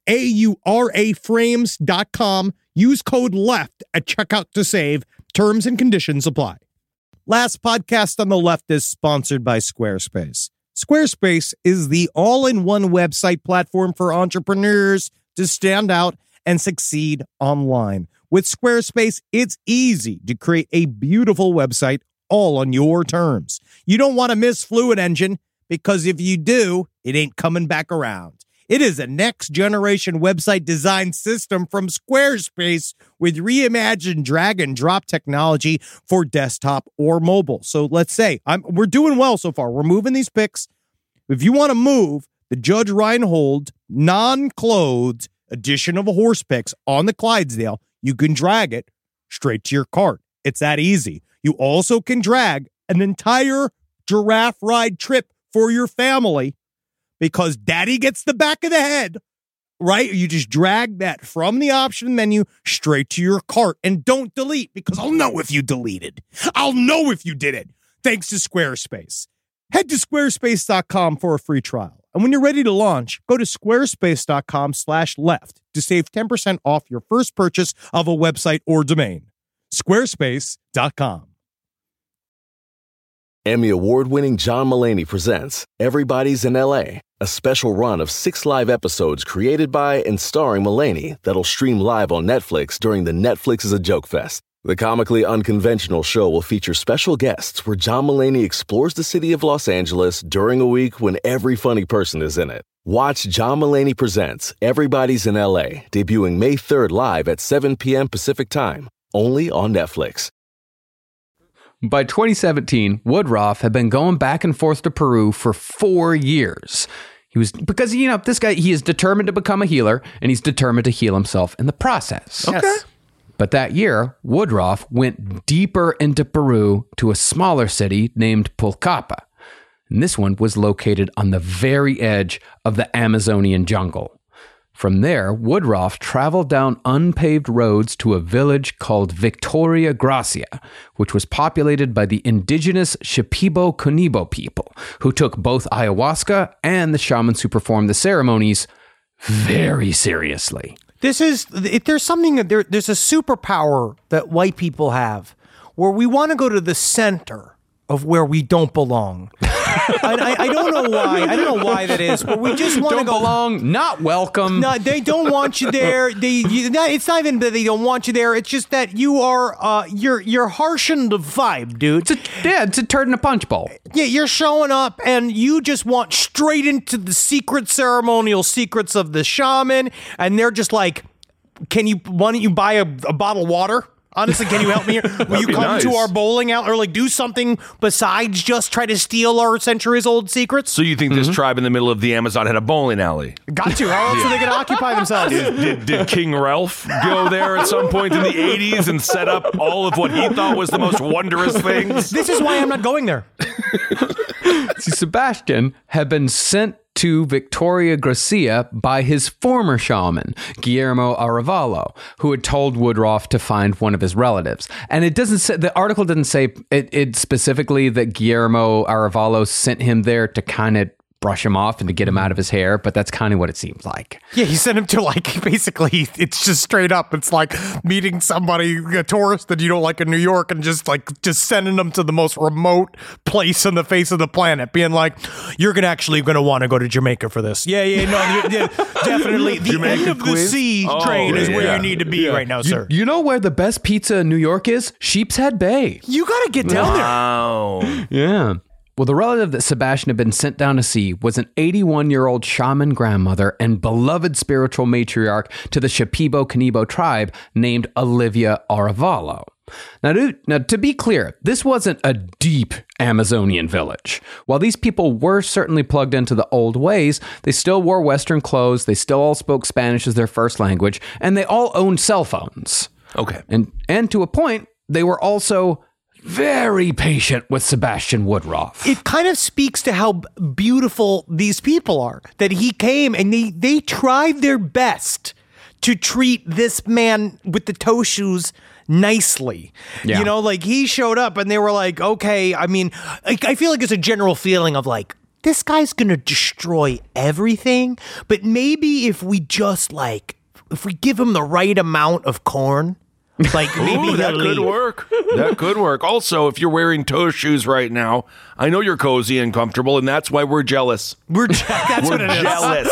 auraframes.com. Use code LEFT at checkout to save. Terms and conditions apply. Last podcast on the left is sponsored by Squarespace. Squarespace is the all-in-one website platform for entrepreneurs to stand out and succeed online. With Squarespace, it's easy to create a beautiful website all on your terms. You don't want to miss Fluid Engine, because if you do, it ain't coming back around. It is a next-generation website design system from Squarespace with reimagined drag-and-drop technology for desktop or mobile. So let's say we're doing well so far. We're moving these pics. If you want to move the Judge Reinhold non-clothed edition of a horse picks on the Clydesdale, you can drag it straight to your cart. It's that easy. You also can drag an entire giraffe ride trip for your family, because daddy gets the back of the head, right? You just drag that from the option menu straight to your cart, and don't delete, because I'll know if you deleted. I'll know if you did it. Thanks to Squarespace. Head to squarespace.com for a free trial. And when you're ready to launch, go to squarespace.com/left to save 10% off your first purchase of a website or domain. Squarespace.com. Emmy award-winning John Mulaney presents Everybody's in L.A., a special run of 6 live episodes created by and starring Mulaney that'll stream live on Netflix during the Netflix is a Joke Fest. The comically unconventional show will feature special guests where John Mulaney explores the city of Los Angeles during a week when every funny person is in it. Watch John Mulaney Presents Everybody's in L.A., debuting May 3rd live at 7 p.m. Pacific Time, only on Netflix. By 2017, Woodruff had been going back and forth to Peru for 4 years. Because this guy, he is determined to become a healer, and he's determined to heal himself in the process. Okay. Yes. But that year, Woodruff went deeper into Peru to a smaller city named Pulcapa. and this one was located on the very edge of the Amazonian jungle. From there, Woodruff traveled down unpaved roads to a village called Victoria Gracia, which was populated by the indigenous Shipibo-Conibo people, who took both ayahuasca and the shamans who performed the ceremonies very seriously. There's a superpower that white people have where we want to go to the center of where we don't belong. And I don't know why. I don't know why that is, but we just want to go. Belong, not welcome. No, they don't want you there. It's not even that they don't want you there. It's just that you are, you're harshing the vibe, dude. It's a turd in a punch bowl. Yeah, you're showing up and you just want straight into the ceremonial secrets of the shaman, and they're just like, why don't you buy a bottle of water? Honestly, can you help me here? Will you come to our bowling alley or like do something besides just try to steal our centuries-old secrets? So you think this tribe in the middle of the Amazon had a bowling alley? Got to. How else are they going to occupy themselves? Did King Ralph go there at some point in the 80s and set up all of what he thought was the most wondrous things? This is why I'm not going there. See, Sebastian had been sent to Victoria Gracia by his former shaman, Guillermo Arevalo, who had told Woodruff to find one of his relatives. And it doesn't say, the article didn't say it specifically that Guillermo Arevalo sent him there to kind of brush him off and to get him out of his hair, but that's kind of what it seems like. Yeah, he sent him to like, basically, it's just straight up. It's like meeting somebody, a tourist that you don't like in New York, and just sending them to the most remote place on the face of the planet, being like, you're going to want to go to Jamaica for this. Yeah, definitely. The Jamaica end of the quiz? sea train is where you need to be right now, sir. You know where the best pizza in New York is? Sheepshead Bay. You got to get down there. Wow. Yeah. Well, the relative that Sebastian had been sent down to see was an 81-year-old shaman grandmother and beloved spiritual matriarch to the Shipibo-Conibo tribe named Olivia Arevalo. Now, to be clear, this wasn't a deep Amazonian village. While these people were certainly plugged into the old ways, they still wore Western clothes, they still all spoke Spanish as their first language, and they all owned cell phones. Okay. And to a point, they were also very patient with Sebastian Woodruff. It kind of speaks to how beautiful these people are, that he came and they tried their best to treat this man with the toe shoes nicely. Yeah. You know, like he showed up and they were like, okay, I mean, I feel like it's a general feeling of like, this guy's going to destroy everything, but maybe if we just if we give him the right amount of corn, like maybe that could work. That could work. Also, if you're wearing toe shoes right now, I know you're cozy and comfortable, and that's why we're jealous. That's what it is. Jealous.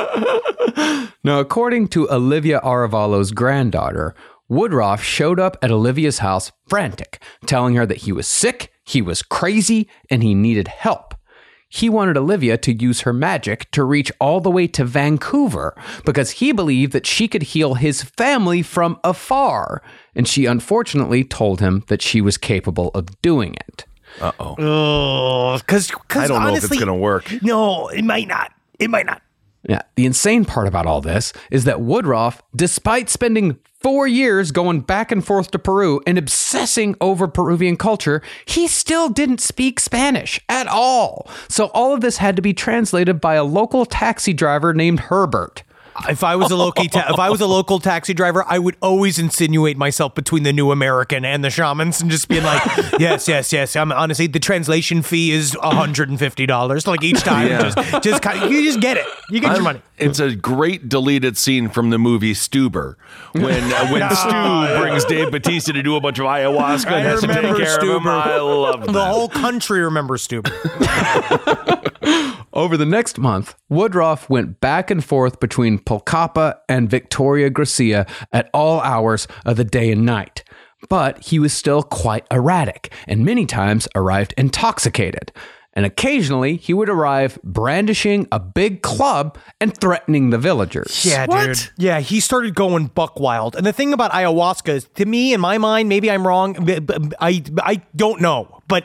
Now, according to Olivia Arevalo's granddaughter, Woodruff showed up at Olivia's house frantic, telling her that he was sick, he was crazy, and he needed help. He wanted Olivia to use her magic to reach all the way to Vancouver because he believed that she could heal his family from afar. And she unfortunately told him that she was capable of doing it. Because I don't know if it's going to work. No, it might not. Yeah, the insane part about all this is that Woodruff, despite spending 4 years going back and forth to Peru and obsessing over Peruvian culture, he still didn't speak Spanish at all. So all of this had to be translated by a local taxi driver named Herbert. If I was a local taxi driver, I would always insinuate myself between the new American and the shamans and just being like, yes. Honestly, the translation fee is $150. Like each time, you just get it. You get your money. It's a great deleted scene from the movie Stuber when Stu brings Dave Bautista to do a bunch of ayahuasca and has to take care of him. I love that. The whole country remembers Stuber. Over the next month, Woodruff went back and forth between Pulcapa and Victoria Gracia at all hours of the day and night. But he was still quite erratic and many times arrived intoxicated. And occasionally he would arrive brandishing a big club and threatening the villagers. Yeah, dude. Yeah, he started going buck wild. And the thing about ayahuasca is, to me, in my mind, maybe I'm wrong, but I don't know, but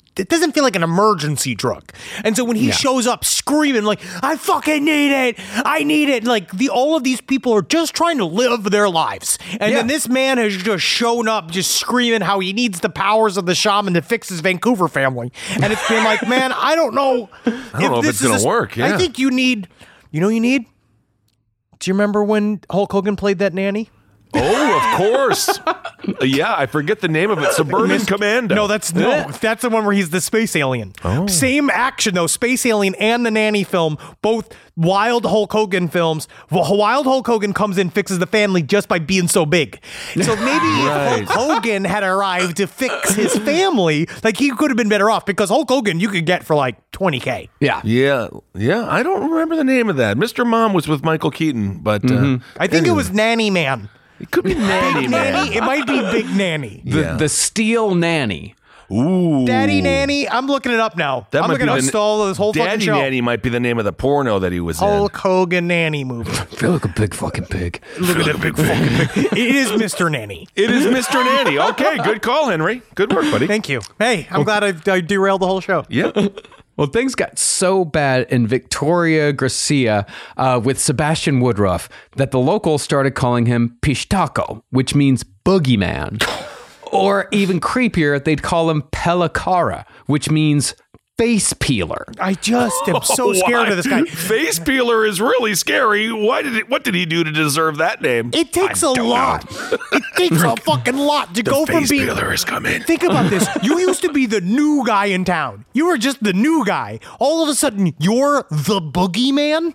it doesn't feel like an emergency drug. And so when he shows up screaming like, I fucking need it, I need it, like all of these people are just trying to live their lives. And then this man has just shown up just screaming how he needs the powers of the shaman to fix his Vancouver family. And it's been like, man, I don't know if it's going to work. Yeah. I think you need, you need? Do you remember when Hulk Hogan played that nanny? Oh, of course. Yeah, I forget the name of it. Suburban Commando. No, that's the one where he's the space alien. Oh. Same action though, Space Alien and the Nanny film, both Wild Hulk Hogan films. Wild Hulk Hogan comes in, fixes the family just by being so big. So maybe if Hulk Hogan had arrived to fix his family, like he could have been better off, because Hulk Hogan you could get for like $20,000. Yeah. I don't remember the name of that. Mr. Mom was with Michael Keaton, but I think it was Nanny Man. It could be Nanny Man. It might be Big Nanny. The Steel Nanny. Ooh. Daddy Nanny. I'm looking it up now. I'm looking up this whole fucking show. Daddy Nanny might be the name of the porno that he was Hulk Hogan Nanny movie. I feel like a big fucking pig. Look at that big fucking pig. It is Mr. Nanny. It is Mr. Nanny. Okay, good call, Henry. Good work, buddy. Thank you. Hey, I'm glad I derailed the whole show. Yeah. Well, things got so bad in Victoria Gracia with Sebastian Woodruff that the locals started calling him Pishtaco, which means boogeyman. Or even creepier, they'd call him Pelacara, which means face peeler. I just am so scared of this guy. Face peeler is really scary. What did he do to deserve that name? It takes a lot. It takes a fucking lot to go from being. Face peeler is coming. Think about this. You used to be the new guy in town. You were just the new guy. All of a sudden, you're the boogeyman?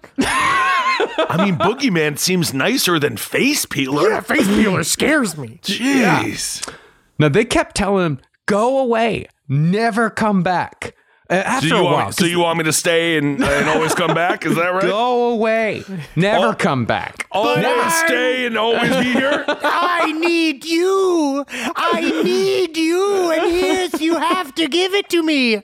I mean, boogeyman seems nicer than face peeler. Yeah, face peeler scares me. Jeez. Now, they kept telling him, go away, never come back. After a while. So you want me to stay and always come back? Is that right? Go away. Never come back. Always stay and always be here? I need you. I need you. And you have to give it to me.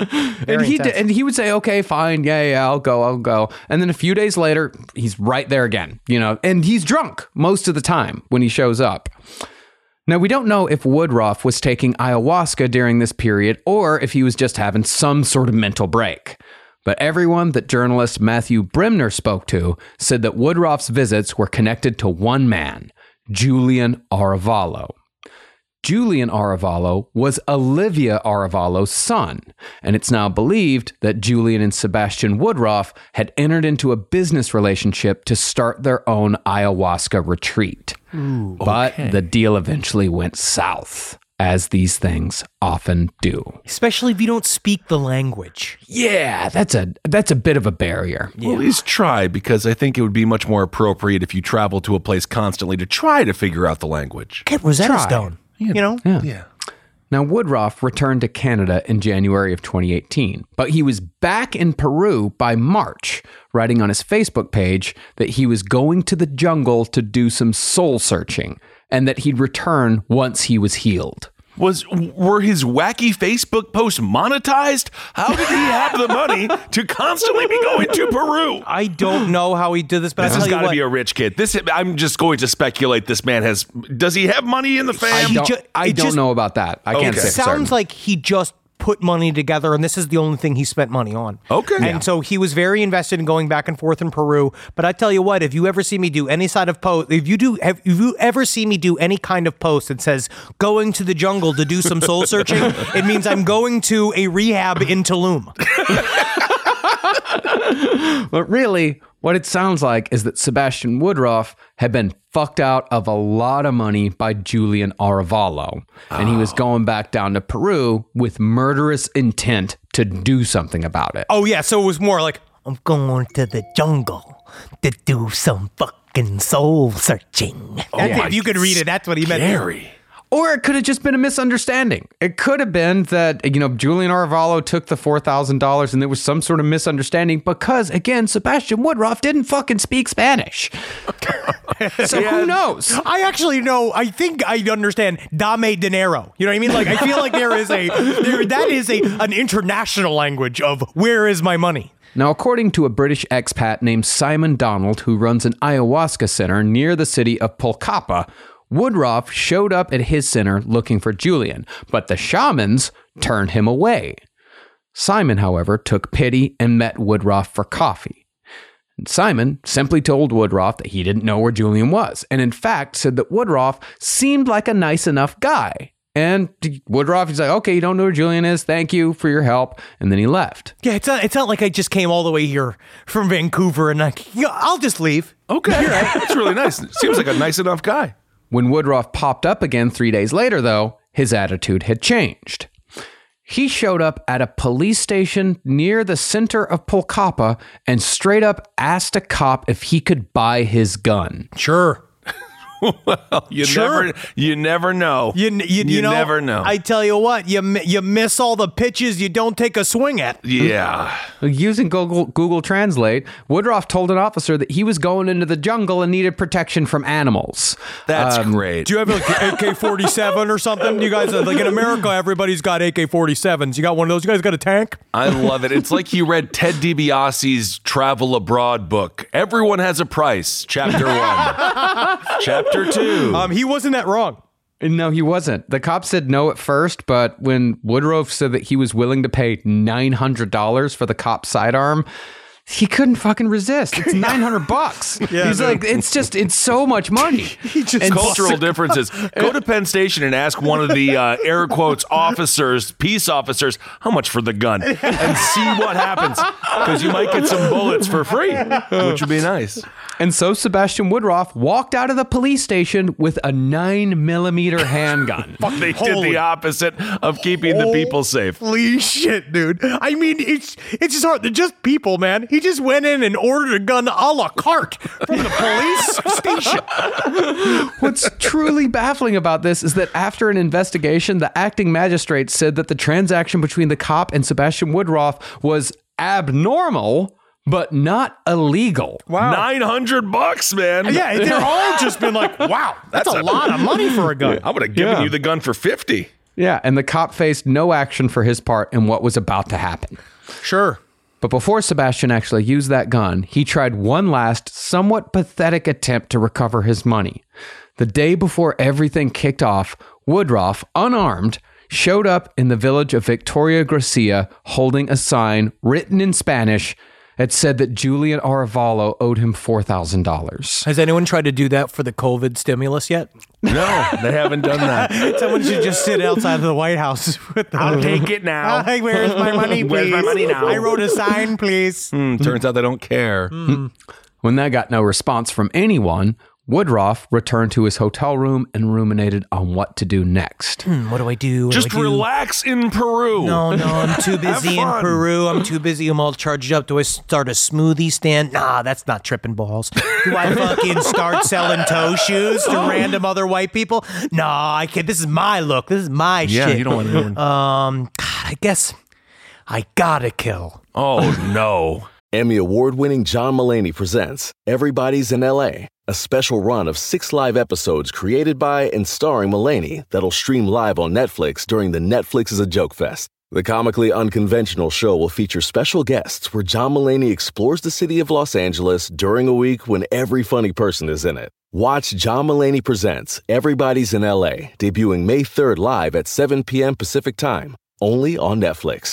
And he would say, okay, fine. Yeah, I'll go. And then a few days later, he's right there again, and he's drunk most of the time when he shows up. Now, we don't know if Woodruff was taking ayahuasca during this period or if he was just having some sort of mental break. But everyone that journalist Matthew Bremner spoke to said that Woodruff's visits were connected to one man, Julian Arevalo. Julian Arevalo was Olivia Arevalo's son, and it's now believed that Julian and Sebastian Woodruff had entered into a business relationship to start their own ayahuasca retreat. Ooh, but the deal eventually went south, as these things often do. Especially if you don't speak the language. Yeah, that's a bit of a barrier. Well, at least try, because I think it would be much more appropriate if you travel to a place constantly to try to figure out the language. Get Rosetta Stone. Yeah. Now, Woodruff returned to Canada in January of 2018, but he was back in Peru by March, writing on his Facebook page that he was going to the jungle to do some soul searching and that he'd return once he was healed. Were his wacky Facebook posts monetized? How did he have the money to constantly be going to Peru? I don't know how he did this, but this has got to be a rich kid. I'm just going to speculate this man has. Does he have money in the family? I don't know about that. I can't say. It sounds like he just put money together, and this is the only thing he spent money on. Okay. And so he was very invested in going back and forth in Peru. But I tell you what, if you ever see me do any side of post, if you ever see me do any kind of post that says going to the jungle to do some soul searching, it means I'm going to a rehab in Tulum. But really, what it sounds like is that Sebastian Woodruff had been fucked out of a lot of money by Julian Arevalo, and he was going back down to Peru with murderous intent to do something about it. Oh, yeah, so it was more like, I'm going to the jungle to do some fucking soul searching. If you could read it, that's what he meant. Gary. Or it could have just been a misunderstanding. It could have been that, Julian Arevalo took the $4,000 and there was some sort of misunderstanding because, again, Sebastian Woodruff didn't fucking speak Spanish. So who knows? I actually know. I think I understand dame dinero. You know what I mean? Like, I feel like that is an international language of where is my money? Now, according to a British expat named Simon Donald, who runs an ayahuasca center near the city of Pulcapa, Woodruff showed up at his center looking for Julian, but the shamans turned him away. Simon, however, took pity and met Woodruff for coffee. And Simon simply told Woodruff that he didn't know where Julian was, and in fact said that Woodruff seemed like a nice enough guy. And Woodruff, he's like, okay, you don't know where Julian is. Thank you for your help. And then he left. Yeah, it's not like I just came all the way here from Vancouver and I'll just leave. Okay, that's really nice. Seems like a nice enough guy. When Woodruff popped up again 3 days later, though, his attitude had changed. He showed up at a police station near the center of Polkapa and straight up asked a cop if he could buy his gun. Sure. Well, you never know. You never know. I tell you what, you miss all the pitches you don't take a swing at. Yeah. Using Google Translate, Woodruff told an officer that he was going into the jungle and needed protection from animals. That's great. Do you have an AK-47 or something? You guys, like in America, everybody's got AK-47s. You got one of those? You guys got a tank? I love it. It's like you read Ted DiBiase's Travel Abroad book. Everyone has a price. Chapter 1. Chapter 2. He wasn't that wrong. No, he wasn't. The cop said no at first, but when Woodruff said that he was willing to pay $900 for the cop's sidearm, he couldn't fucking resist. It's $900. Yeah, he's like, it's so much money. Cultural differences. Go to Penn Station and ask one of the air quotes officers, peace officers, how much for the gun, and see what happens. Because you might get some bullets for free, which would be nice. And so Sebastian Woodruff walked out of the police station with a 9mm handgun. They did the opposite of keeping the people safe. Holy shit, dude. I mean, it's just hard. They're just people, man. He just went in and ordered a gun a la carte from the police station. What's truly baffling about this is that after an investigation, the acting magistrate said that the transaction between the cop and Sebastian Woodruff was abnormal, but not illegal. Wow. $900, man. Yeah, they're all just been like, wow, that's a lot of money for a gun. I would have given you the gun for $50. Yeah, and the cop faced no action for his part in what was about to happen. Sure. But before Sebastian actually used that gun, he tried one last, somewhat pathetic attempt to recover his money. The day before everything kicked off, Woodruff, unarmed, showed up in the village of Victoria Gracia holding a sign written in Spanish that said that Julian Arevalo owed him $4,000. Has anyone tried to do that for the COVID stimulus yet? No, they haven't done that. Someone should just sit outside of the White House with the I'll take it now. Hey, where's my money, please? Where's my money now? I wrote a sign, please. Turns out they don't care. When that got no response from anyone, Woodruff returned to his hotel room and ruminated on what to do next. What do I do? Just relax in Peru. No, I'm too busy in Peru. I'm too busy. I'm all charged up. Do I start a smoothie stand? Nah, that's not tripping balls. Do I fucking start selling toe shoes to random other white people? Nah, I can't. This is my look. This is my shit. Yeah, you don't want anyone. God, I guess I gotta kill. Oh, no. Emmy award-winning John Mulaney presents Everybody's in LA, a special run of 6 live episodes created by and starring Mulaney that'll stream live on Netflix during the Netflix is a Joke Fest. The comically unconventional show will feature special guests where John Mulaney explores the city of Los Angeles during a week when every funny person is in it. Watch John Mulaney Presents Everybody's in LA, debuting May 3rd live at 7 p.m. Pacific Time, only on Netflix.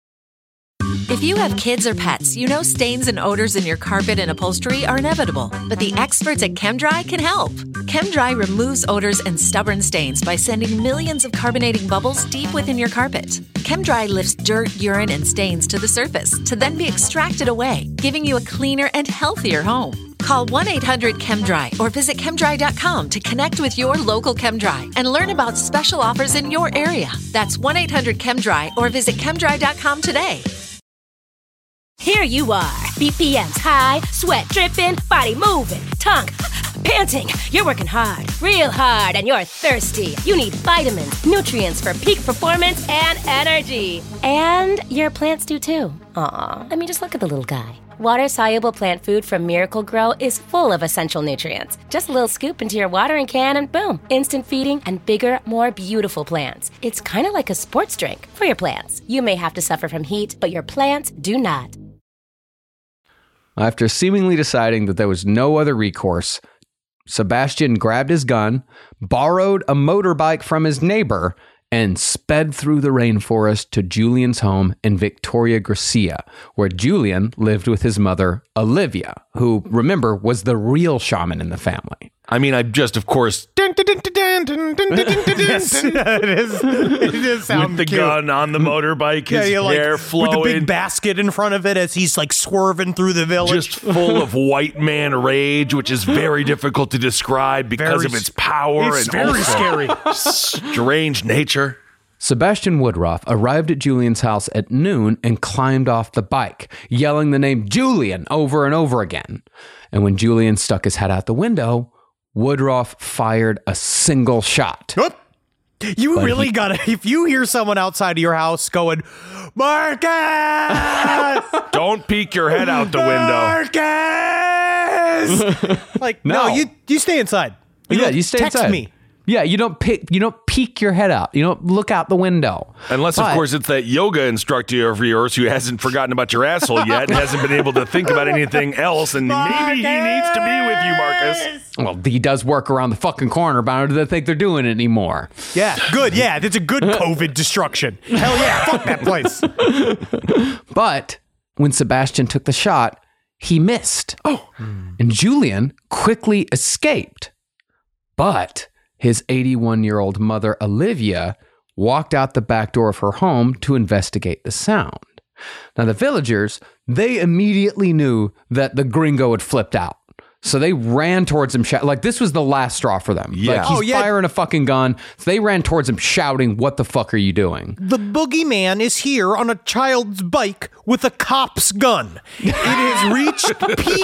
If you have kids or pets, you know stains and odors in your carpet and upholstery are inevitable. But the experts at ChemDry can help. ChemDry removes odors and stubborn stains by sending millions of carbonating bubbles deep within your carpet. ChemDry lifts dirt, urine, and stains to the surface to then be extracted away, giving you a cleaner and healthier home. Call 1-800-ChemDry or visit chemdry.com to connect with your local ChemDry and learn about special offers in your area. That's 1-800-ChemDry or visit chemdry.com today. Here you are, BPMs high, sweat dripping, body moving, tongue panting. You're working hard, real hard, and you're thirsty. You need vitamins, nutrients for peak performance and energy. And your plants do too. Aw, I mean, just look at the little guy. Water-soluble plant food from Miracle Grow is full of essential nutrients. Just a little scoop into your watering can and boom, instant feeding and bigger, more beautiful plants. It's kind of like a sports drink for your plants. You may have to suffer from heat, but your plants do not. After seemingly deciding that there was no other recourse, Sebastian grabbed his gun, borrowed a motorbike from his neighbor, and sped through the rainforest to Julian's home in Victoria Gracia, where Julian lived with his mother, Olivia, who, remember, was the real shaman in the family. I mean, I just, of course, Yes, it is sound with the cute. gun on the motorbike, his hair flowing. with the big basket in front of it as he's like swerving through the village. Just full of white man rage, which is very difficult to describe because of its power It's and very also scary. strange nature. Sebastian Woodruff arrived at Julian's house at noon and climbed off the bike, yelling the name Julian over and over again. And when Julian stuck his head out the window, Woodruff fired a single shot. Whoop. You really gotta, if you hear someone outside of your house going, Marcus! Don't peek your head out the window. Marcus! Like, no, you stay inside. You stay text inside. me. Yeah, you don't peek your head out. You don't look out the window. Unless, of course, it's that yoga instructor of yours who hasn't forgotten about your asshole yet and hasn't been able to think about anything else, and maybe he needs to be with you, Marcus. Well, he does work around the fucking corner, but I don't think they're doing it anymore. Yeah, good. Yeah, that's a good COVID destruction. Hell yeah, fuck that place. But when Sebastian took the shot, he missed. And Julian quickly escaped. But his 81-year-old mother, Olivia, walked out the back door of her home to investigate the sound. Now, the villagers, they immediately knew that the gringo had flipped out. So they ran towards him, like this was the last straw for them. Yeah. Like he's firing a fucking gun. So they ran towards him shouting, "What the fuck are you doing?" The boogeyman is here on a child's bike with a cop's gun. It has reached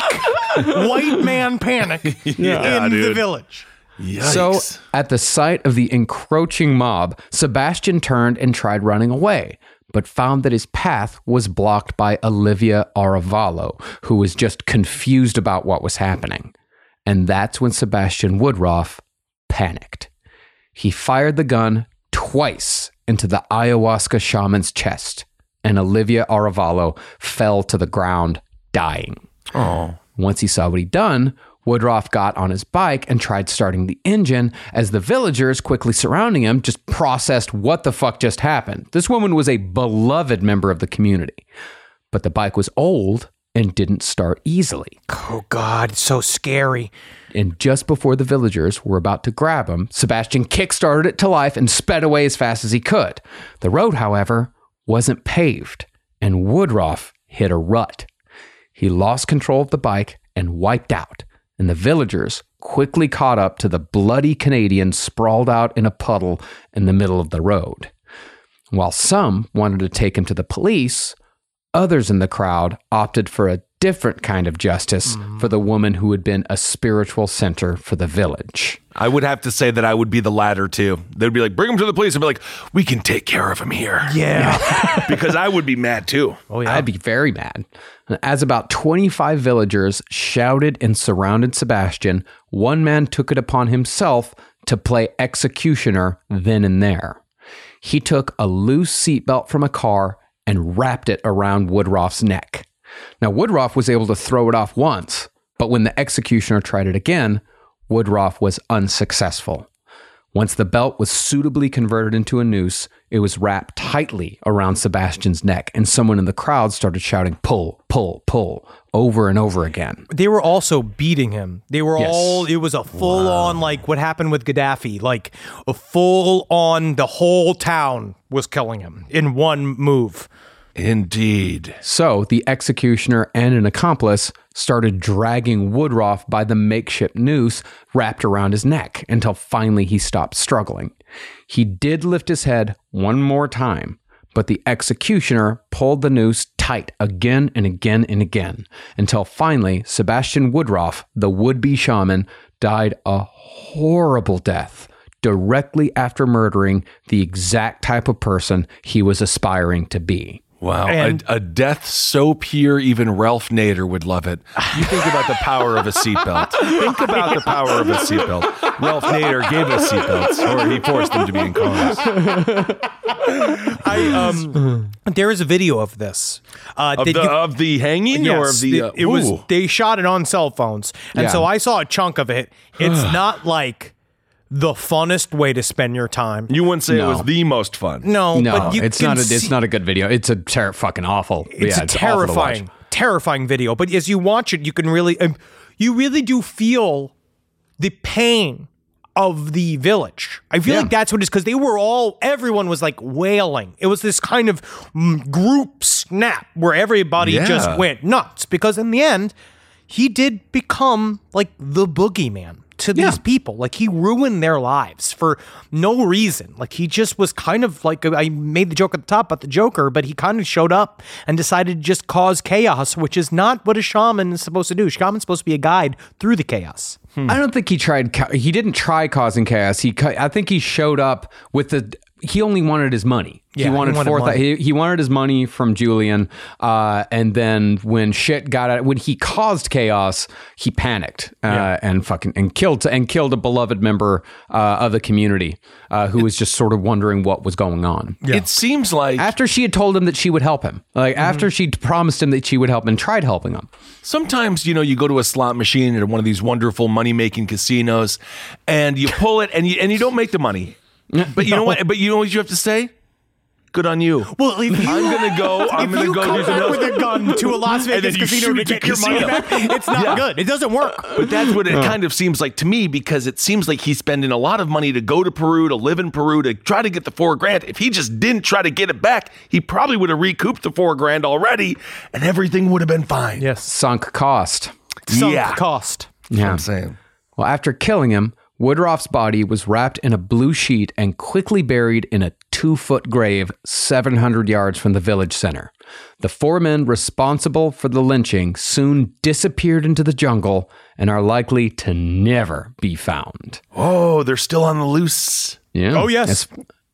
peak white man panic in the village. Yikes. So, at the sight of the encroaching mob, Sebastian turned and tried running away, but found that his path was blocked by Olivia Arevalo, who was just confused about what was happening. And that's when Sebastian Woodruff panicked. He fired the gun twice into the ayahuasca shaman's chest, and Olivia Arevalo fell to the ground, dying. Once he saw what he'd done, Woodruff got on his bike and tried starting the engine as the villagers quickly surrounding him just processed what the fuck just happened. This woman was a beloved member of the community, but the bike was old and didn't start easily. Oh, God, it's so scary. And just before the villagers were about to grab him, Sebastian kickstarted it to life and sped away as fast as he could. The road, however, wasn't paved, and Woodruff hit a rut. He lost control of the bike and wiped out. And the villagers quickly caught up to the bloody Canadian sprawled out in a puddle in the middle of the road. While some wanted to take him to the police, others in the crowd opted for a different kind of justice for the woman who had been a spiritual center for the village. I would have to say that I would be the latter, too. They'd be like, bring him to the police. I'd be like, we can take care of him here. Yeah. Because I would be mad, too. Oh, yeah. I'd be very mad. As about 25 villagers shouted and surrounded Sebastian, one man took it upon himself to play executioner then and there. He took a loose seatbelt from a car and wrapped it around Woodruff's neck. Now, Woodruff was able to throw it off once, but when the executioner tried it again, Woodruff was unsuccessful. Once the belt was suitably converted into a noose, it was wrapped tightly around Sebastian's neck, and someone in the crowd started shouting, "Pull, pull, pull," over and over again. They were also beating him. They were it was a full on, like what happened with Gaddafi, like a full on, the whole town was killing him in one move. Indeed. So the executioner and an accomplice started dragging Woodruff by the makeshift noose wrapped around his neck until finally he stopped struggling. He did lift his head one more time, but the executioner pulled the noose tight again and again and again until finally Sebastian Woodruff, the would-be shaman, died a horrible death directly after murdering the exact type of person he was aspiring to be. Wow, And- a death so pure even Ralph Nader would love it. You think about the power of a seatbelt. Think about the power of a seatbelt. Ralph Nader gave us seatbelts, or he forced them to be in cars. There is a video of this. Of the hanging, or of the... it was. They shot it on cell phones, and Yeah. so I saw a chunk of it. It's not like the funnest way to spend your time. You wouldn't say it No. was the most fun. No, No, but you it's can not. see, It's not a good video. It's a fucking awful. It's yeah, a it's awful to watch. terrifying video. But as you watch it, you can really, you really do feel the pain of the village. I feel like that's what it is, because everyone was like wailing. It was this kind of group snap where everybody just went nuts, because in the end, he did become like the boogeyman to these people. Like, he ruined their lives for no reason. Like, he just was kind of like, I made the joke at the top about the Joker, but he kind of showed up and decided to just cause chaos, which is not what a shaman is supposed to do. Shaman's supposed to be a guide through the chaos. I don't think he tried. He didn't try causing chaos. I think he showed up with he only wanted his money. Yeah, he wanted money. He wanted his money from Julian, and then when shit got out, when he caused chaos, he panicked and killed a beloved member of the community who was just sort of wondering what was going on. It seems like After she had told him that she would help him, after she promised him that she would help him and tried helping him. sometimes, you go to a slot machine at one of these wonderful money-making casinos, and you pull it, and you don't make the money. But you know what? But you know what you have to say? Good on you. Well, if you, I'm gonna go come do some back with a gun to a Las And then Vegas you casino to shoot the get your money casino. back, it's not good. It doesn't work. But that's what it kind of seems like to me, because it seems like he's spending a lot of money to go to Peru, to live in Peru, to try to get the $4,000. If he just didn't try to get it back, he probably would have recouped the $4,000 already, and everything would have been fine. Yes. Sunk cost. Sunk cost. That's what I'm saying. Well, after killing him, Woodruff's body was wrapped in a blue sheet and quickly buried in a 2-foot grave 700 yards from the village center. The 4 men responsible for the lynching soon disappeared into the jungle and are likely to never be found. Oh, they're still on the loose. Yeah. Oh, yes.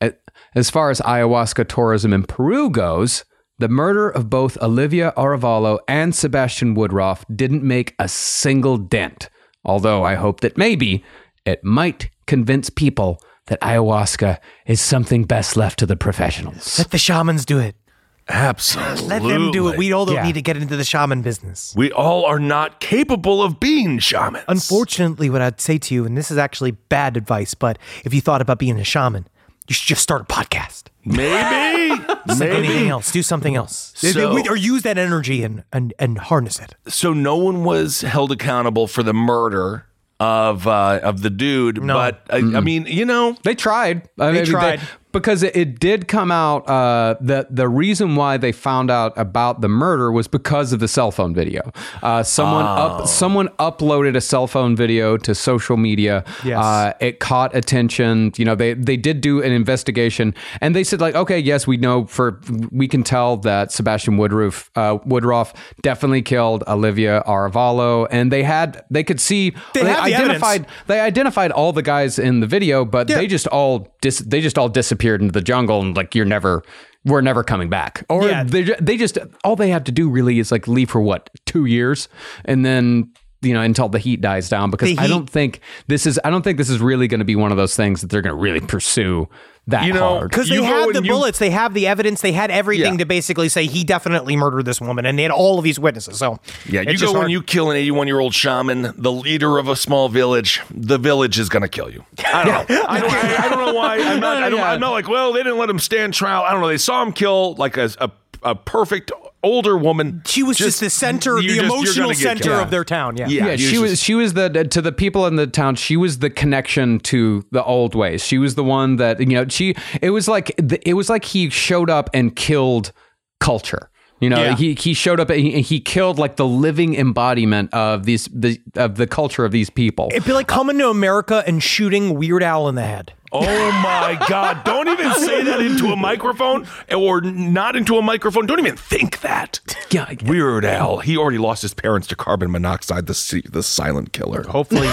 As far as ayahuasca tourism in Peru goes, the murder of both Olivia Arevalo and Sebastian Woodruff didn't make a single dent, although I hope that maybe it might convince people that ayahuasca is something best left to the professionals. Let the shamans do it. Absolutely. Let them do it. We all don't Yeah. need to get into the shaman business. We all are not capable of being shamans. Unfortunately, what I'd say to you, and this is actually bad advice, but if you thought about being a shaman, you should just start a podcast. Maybe. Anything else. Do something else. So- or use that energy and harness it. So no one was held accountable for the murder of the dude, No. but I mean, They tried. They tried. Because it did come out that the reason why they found out about the murder was because of the cell phone video. Someone uploaded a cell phone video to social media. Yes. It caught attention. They did do an investigation, and they said, like, okay, yes, we can tell that Sebastian Woodruff definitely killed Olivia Arevalo, and they could see They have the evidence. they identified all the guys in the video, but they just all disappeared into the jungle, and like we're never coming back. Or they just all they have to do really is like leave for 2 years, and then until the heat dies down. Because I don't think this is really going to be one of those things that they're going to really pursue that hard. Because they You go had the and you- bullets, they have the evidence, they had everything to basically say he definitely murdered this woman, and they had all of these witnesses. So Yeah, it's you just go hard. and you kill an 81-year-old shaman, the leader of a small village. The village is going to kill you. I don't know. I don't know why. I'm not like, well, they didn't let him stand trial. I don't know. They saw him kill like a perfect older woman. She was just the center, the emotional center of their town. Yeah. Yeah, she was the to the people in the town. She was the connection to the old ways. She was the one that it was like he showed up and killed culture. He showed up and he killed like the living embodiment of the culture of these people. It'd be like coming to America and shooting Weird Al in the head. Oh my God. Don't even say that into a microphone, or not into a microphone. Don't even think that. Yeah. Weird Al. He already lost his parents to carbon monoxide, the silent killer.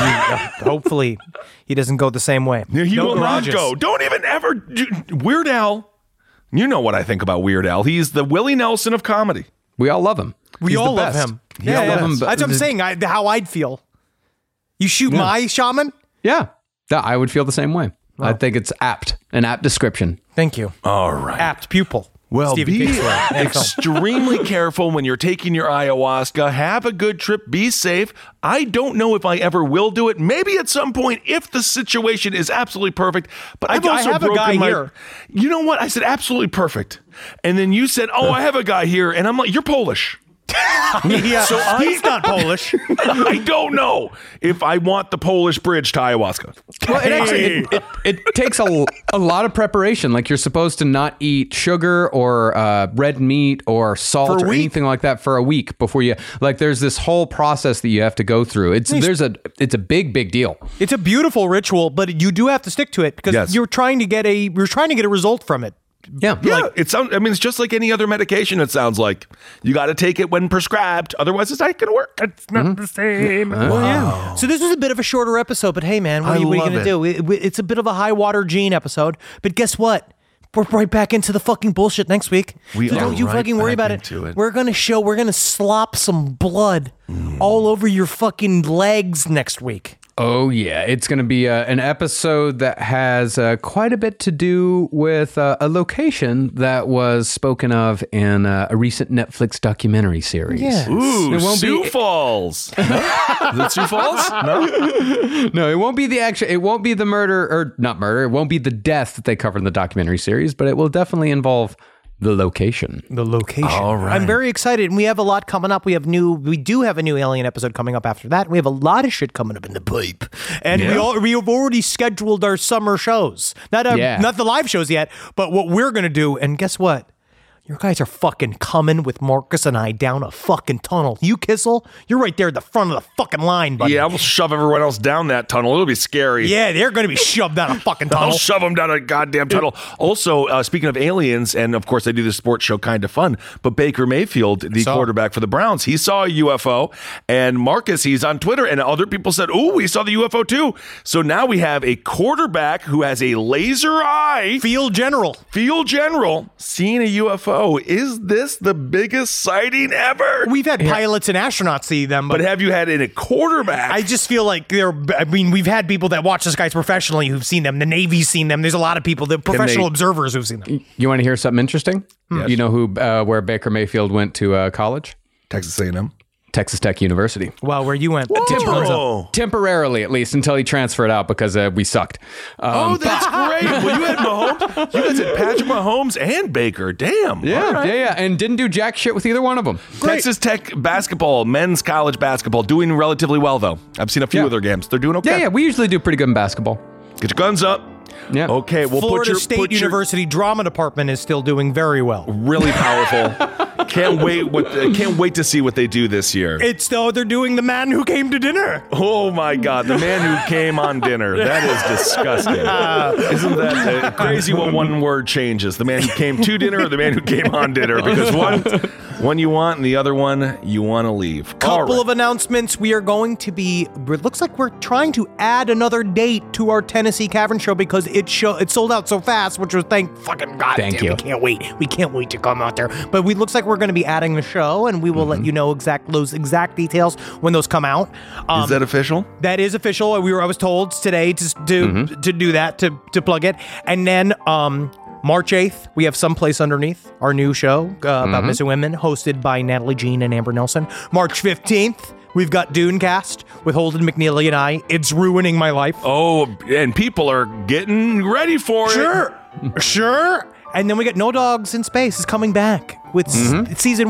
Hopefully he doesn't go the same way. He No will not garages. go. Don't even ever. Weird Al. You know what I think about Weird Al. He's the Willie Nelson of comedy. We all love him. We He's all the love best. him. We all love him, but That's what I'm saying. How I'd feel. You shoot my shaman? Yeah, I would feel the same way. I think it's an apt description. Thank you. All right. Apt pupil. Well, Stephen be King's story. And extremely careful when you're taking your ayahuasca. Have a good trip. Be safe. I don't know if I ever will do it. Maybe at some point if the situation is absolutely perfect. But I've also have a broken guy my. here. You know what? I said absolutely perfect, and then you said, "Oh, I have a guy here," and I'm like, "You're Polish." Yeah, so he's not Polish. I don't know if I want the Polish bridge to ayahuasca. Well, it actually it takes a lot of preparation. Like you're supposed to not eat sugar or red meat or salt or anything like that for a week before you. Like there's this whole process that you have to go through. It's a big deal. It's a beautiful ritual, but you do have to stick to it because you're trying to get a result from it. Yeah. It sounds. I mean, it's just like any other medication. It sounds like you got to take it when prescribed. Otherwise, it's not going to work. It's not the same. Well, yeah. So this was a bit of a shorter episode, but hey, man, what are you going to do? It's a bit of a high water Gene episode, but guess what? We're right back into the fucking bullshit next week. Don't you fucking worry about it. We're going to slop some blood all over your fucking legs next week. Oh, yeah. It's going to be an episode that has quite a bit to do with a location that was spoken of in a recent Netflix documentary series. Yeah. Ooh, Sioux Falls. No? Is it Sioux Falls? No? No, it won't be it won't be the murder, or not murder, it won't be the death that they cover in the documentary series, but it will definitely involve the location. All right. I'm very excited, and we have a lot coming up. We do have a new Alien episode coming up after that. We have a lot of shit coming up in the pipe, and we have already scheduled our summer shows. Not the live shows yet, but what we're gonna do. And guess what? You guys are fucking coming with Marcus and I down a fucking tunnel. You, Kissel, you're right there at the front of the fucking line, buddy. Yeah, I will shove everyone else down that tunnel. It'll be scary. Yeah, they're going to be shoved down a fucking tunnel. I'll shove them down a goddamn tunnel. Also, speaking of aliens, and of course, they do the sports show Kind of Fun, but Baker Mayfield, the quarterback for the Browns, he saw a UFO, and Marcus, he's on Twitter, and other people said, "Oh, we saw the UFO too." So now we have a quarterback who has a laser eye. Field general, seeing a UFO. Is this the biggest sighting ever? We've had pilots and astronauts see them, but have you had a quarterback? I just feel like we've had people that watch this guys professionally who've seen them. The Navy's seen them. There's a lot of people, the professional observers who've seen them. You want to hear something interesting? Yes. You know where Baker Mayfield went to college? Texas A&M. Texas Tech University. Wow, where you went? Temporarily, at least, until he transferred out because we sucked. That's great. Well, you had Mahomes. You guys had Patrick Mahomes and Baker. Damn. Yeah. And didn't do jack shit with either one of them. Great. Texas Tech basketball, men's college basketball, doing relatively well, though. I've seen a few of their games. They're doing okay. Yeah, we usually do pretty good in basketball. Get your guns up. Yeah. Okay, well, Florida State University drama department is still doing very well. Really powerful. Can't wait to see what they do this year. They're doing The Man Who Came to Dinner. Oh my God, The Man Who Came on Dinner. That is disgusting. Isn't that crazy what one word changes? The man who came to dinner or the man who came on dinner? Because one you want and the other one you want to leave. Couple of announcements. We are going to be, it looks like we're trying to add another date to our Tennessee Cavern show because it sold out so fast, which was thank you. We can't wait to come out there. But it looks like we're going to be adding the show, and we will let you know those exact details when those come out. Is that official? That is official. I was told today to do that, to plug it. And then March 8th, we have Someplace Underneath, our new show about missing women, hosted by Natalie Jean and Amber Nelson. March 15th, we've got Dunecast with Holden McNeely and I. It's ruining my life. Oh, and people are getting ready for it. Sure. And then we got No Dogs in Space is coming back with season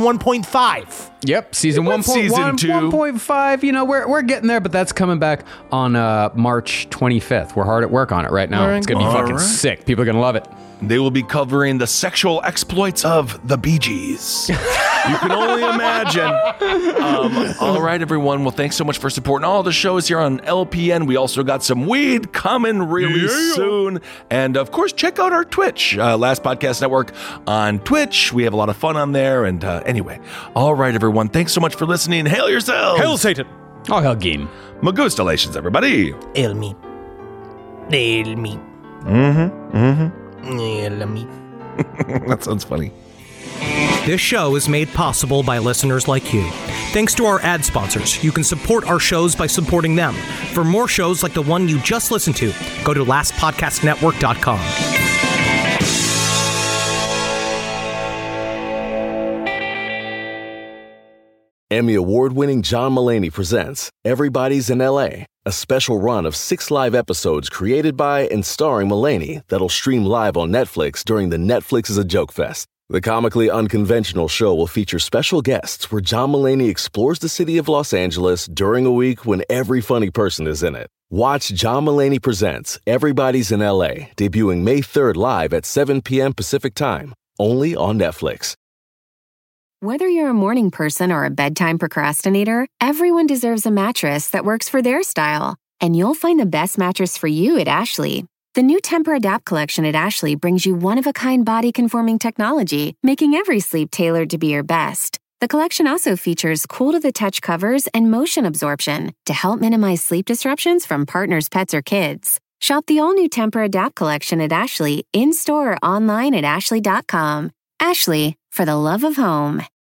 1.5. Yep, season 1.1, season 2. 1.5. You know, we're getting there, but that's coming back on March 25th. We're hard at work on it right now. It's going to be fucking sick. People are going to love it. They will be covering the sexual exploits of the Bee Gees. You can only imagine. All right, everyone. Well, thanks so much for supporting all the shows here on LPN. We also got some weed coming really soon. And, of course, check out our Twitch, Last Podcast Network on Twitch. We have a lot of fun on there. And anyway, all right, everyone. Thanks so much for listening. Hail yourselves. Hail Satan. Oh, hell game. Magustalations, everybody. Hail me. Hail me. That sounds funny. This show is made possible by listeners like you. Thanks to our ad sponsors, you can support our shows by supporting them. For more shows like the one you just listened to, go to lastpodcastnetwork.com. Emmy award-winning John Mulaney presents Everybody's in L.A., a special run of 6 live episodes created by and starring Mulaney that'll stream live on Netflix during the Netflix is a Joke Fest. The comically unconventional show will feature special guests where John Mulaney explores the city of Los Angeles during a week when every funny person is in it. Watch John Mulaney Presents Everybody's in L.A., debuting May 3rd live at 7 p.m. Pacific Time, only on Netflix. Whether you're a morning person or a bedtime procrastinator, everyone deserves a mattress that works for their style. And you'll find the best mattress for you at Ashley. The new Tempur-Adapt collection at Ashley brings you one-of-a-kind body-conforming technology, making every sleep tailored to be your best. The collection also features cool-to-the-touch covers and motion absorption to help minimize sleep disruptions from partners, pets, or kids. Shop the all-new Tempur-Adapt collection at Ashley, in-store or online at ashley.com. Ashley, for the love of home.